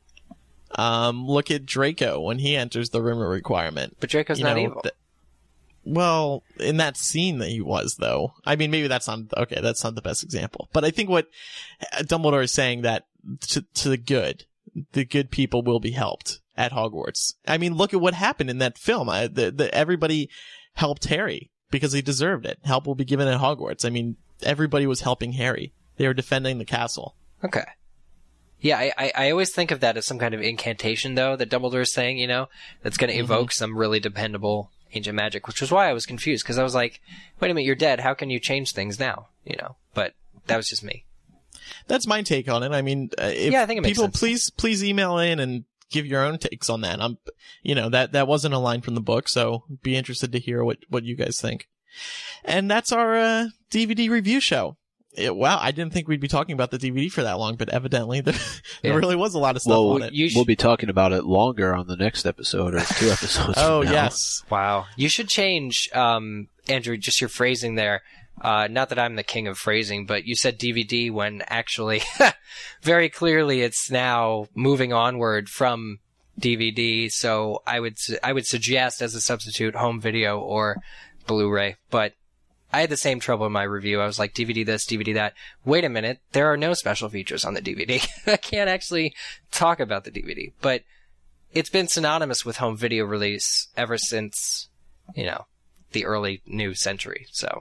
S3: Um, look at Draco when he enters the rumor requirement.
S5: But Draco's
S3: you
S5: not
S3: know,
S5: evil.
S3: Th- well, in that scene that he was, though. I mean, maybe that's not, okay, that's not the best example. But I think what Dumbledore is saying that to, to the good, the good people will be helped at Hogwarts. I mean, look at what happened in that film. I, the, the, everybody helped Harry because he deserved it. Help will be given at Hogwarts. I mean, everybody was helping Harry. They were defending the castle.
S5: Okay. Yeah, I, I, I always think of that as some kind of incantation, though, that Dumbledore is saying, you know, that's going to evoke mm-hmm. some really dependable ancient magic, which was why I was confused, because I was like, wait a minute, you're dead. How can you change things now? You know, but that was just me.
S3: That's my take on it. I mean, uh, if
S5: yeah, I think it makes
S3: people
S5: sense.
S3: please, please email in and give your own takes on that. I'm, you know, that, that wasn't a line from the book, so be interested to hear what, what you guys think. And that's our, uh, D V D review show. It, wow, I didn't think we'd be talking about the D V D for that long, but evidently there, there
S5: yeah.
S3: really was a lot of stuff
S4: well,
S3: on it.
S5: You sh-
S4: we'll be talking about it longer on the next episode or two episodes
S3: oh,
S4: from now.
S3: yes.
S5: Wow. You should change, um, Andrew, just your phrasing there. Uh, not that I'm the king of phrasing, but you said D V D when actually, very clearly it's now moving onward from D V D. So I would, su- I would suggest as a substitute home video or Blu-ray, but I had the same trouble in my review. I was like, D V D this, D V D that. Wait a minute, there are no special features on the D V D. I can't actually talk about the D V D. But it's been synonymous with home video release ever since, you know, the early new century. So,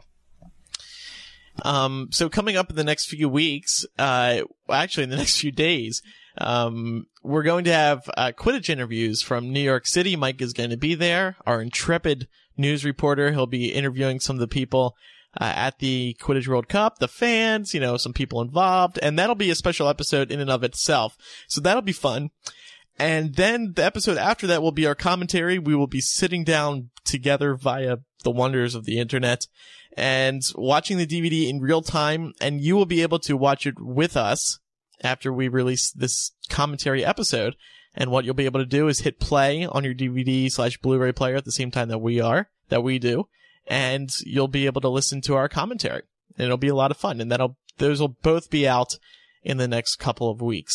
S3: Um, so coming up in the next few weeks, uh, actually in the next few days, um, we're going to have uh, Quidditch interviews from New York City. Mike is going to be there, our intrepid news reporter. He'll be interviewing some of the people uh, at the Quidditch World Cup, the fans, you know, some people involved, and that'll be a special episode in and of itself. So that'll be fun. And then the episode after that will be our commentary. We will be sitting down together via the wonders of the internet and watching the D V D in real time, and you will be able to watch it with us after we release this commentary episode. And what you'll be able to do is hit play on your D V D slash Blu-ray player at the same time that we are, that we do, and you'll be able to listen to our commentary. And it'll be a lot of fun, and that'll, those will both be out in the next couple of weeks.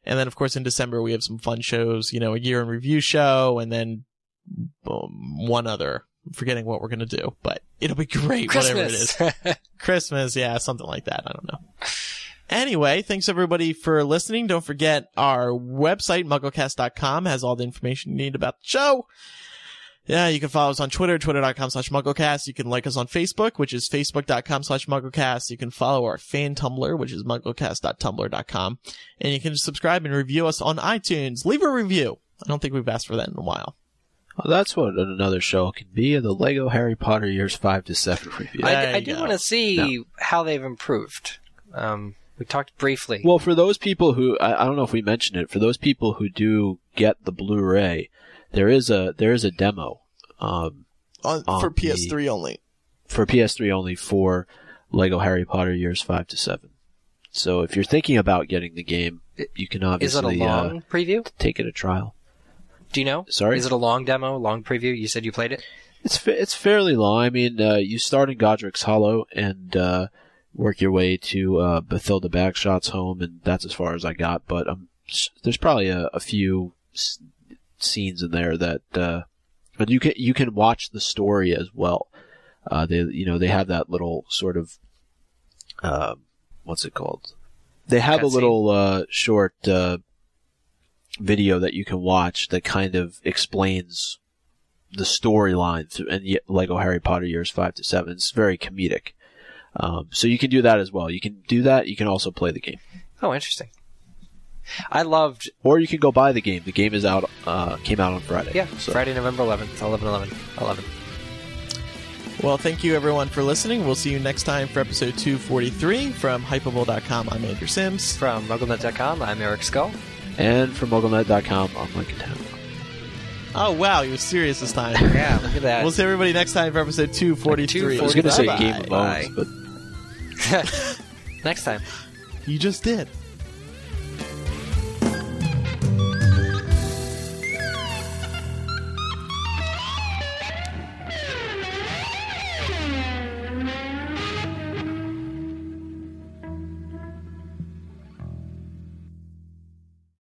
S3: And then, of course, in December, we have some fun shows, you know, a year in review show, and then um, one other. I'm forgetting what we're going to do, but it'll be great,
S5: Christmas.
S3: whatever it is. Christmas, yeah, something like that. I don't know. Anyway, thanks everybody for listening. Don't forget our website, mugglecast dot com, has all the information you need about the show. Yeah, you can follow us on Twitter, twitter.com slash mugglecast. You can like us on Facebook, which is facebook.com slash mugglecast. You can follow our fan Tumblr, which is mugglecast dot tumblr dot com. And you can subscribe and review us on iTunes. Leave a review. I don't think we've asked for that in a while.
S4: Well, that's what another show can be, the Lego Harry Potter Years five to seven review.
S5: I, I do want to see no. how they've improved. Um, we talked briefly.
S4: Well, for those people who, I, I don't know if we mentioned it, for those people who do get the Blu-ray, There is a there is a demo um,
S3: on, on for P S three the, only.
S4: For P S three only for Lego Harry Potter Years five to seven. So if you're thinking about getting the game, you can obviously
S5: Is it a long
S4: uh,
S5: preview?
S4: Take it a trial.
S5: Do you know?
S4: Sorry?
S5: Is it a long demo, long preview? You said you played it?
S4: It's fa- it's fairly long. I mean, uh, you start in Godric's Hollow and uh, work your way to uh, Bathilda Bagshot's home, and that's as far as I got. But um, there's probably a, a few s- scenes in there that, uh, but you can you can watch the story as well. Uh, they you know they have that little sort of uh, what's it called? They have Cut a little uh, short uh, video that you can watch that kind of explains the storyline in Lego Harry Potter Years five to seven. It's very comedic. Um, so you can do that as well. You can do that. You can also play the game.
S5: Oh, interesting. I loved...
S4: Or you can go buy the game. The game is out, uh, came out on Friday.
S5: Yeah,
S4: so.
S5: Friday, November eleventh, eleven eleven eleven.
S3: Well, thank you everyone for listening. We'll see you next time for episode two forty-three. From Hypable dot com, I'm Andrew Sims.
S5: From MuggleNet dot com, I'm Eric Skull.
S4: And from MuggleNet dot com, I'm Lincoln Town.
S3: Oh, wow, you were serious this time.
S5: Yeah, look at that.
S3: We'll see everybody next time for episode two forty-three.
S4: I was going to say
S3: Bye-bye.
S4: Game of Bones, but...
S5: Next time.
S3: You just did.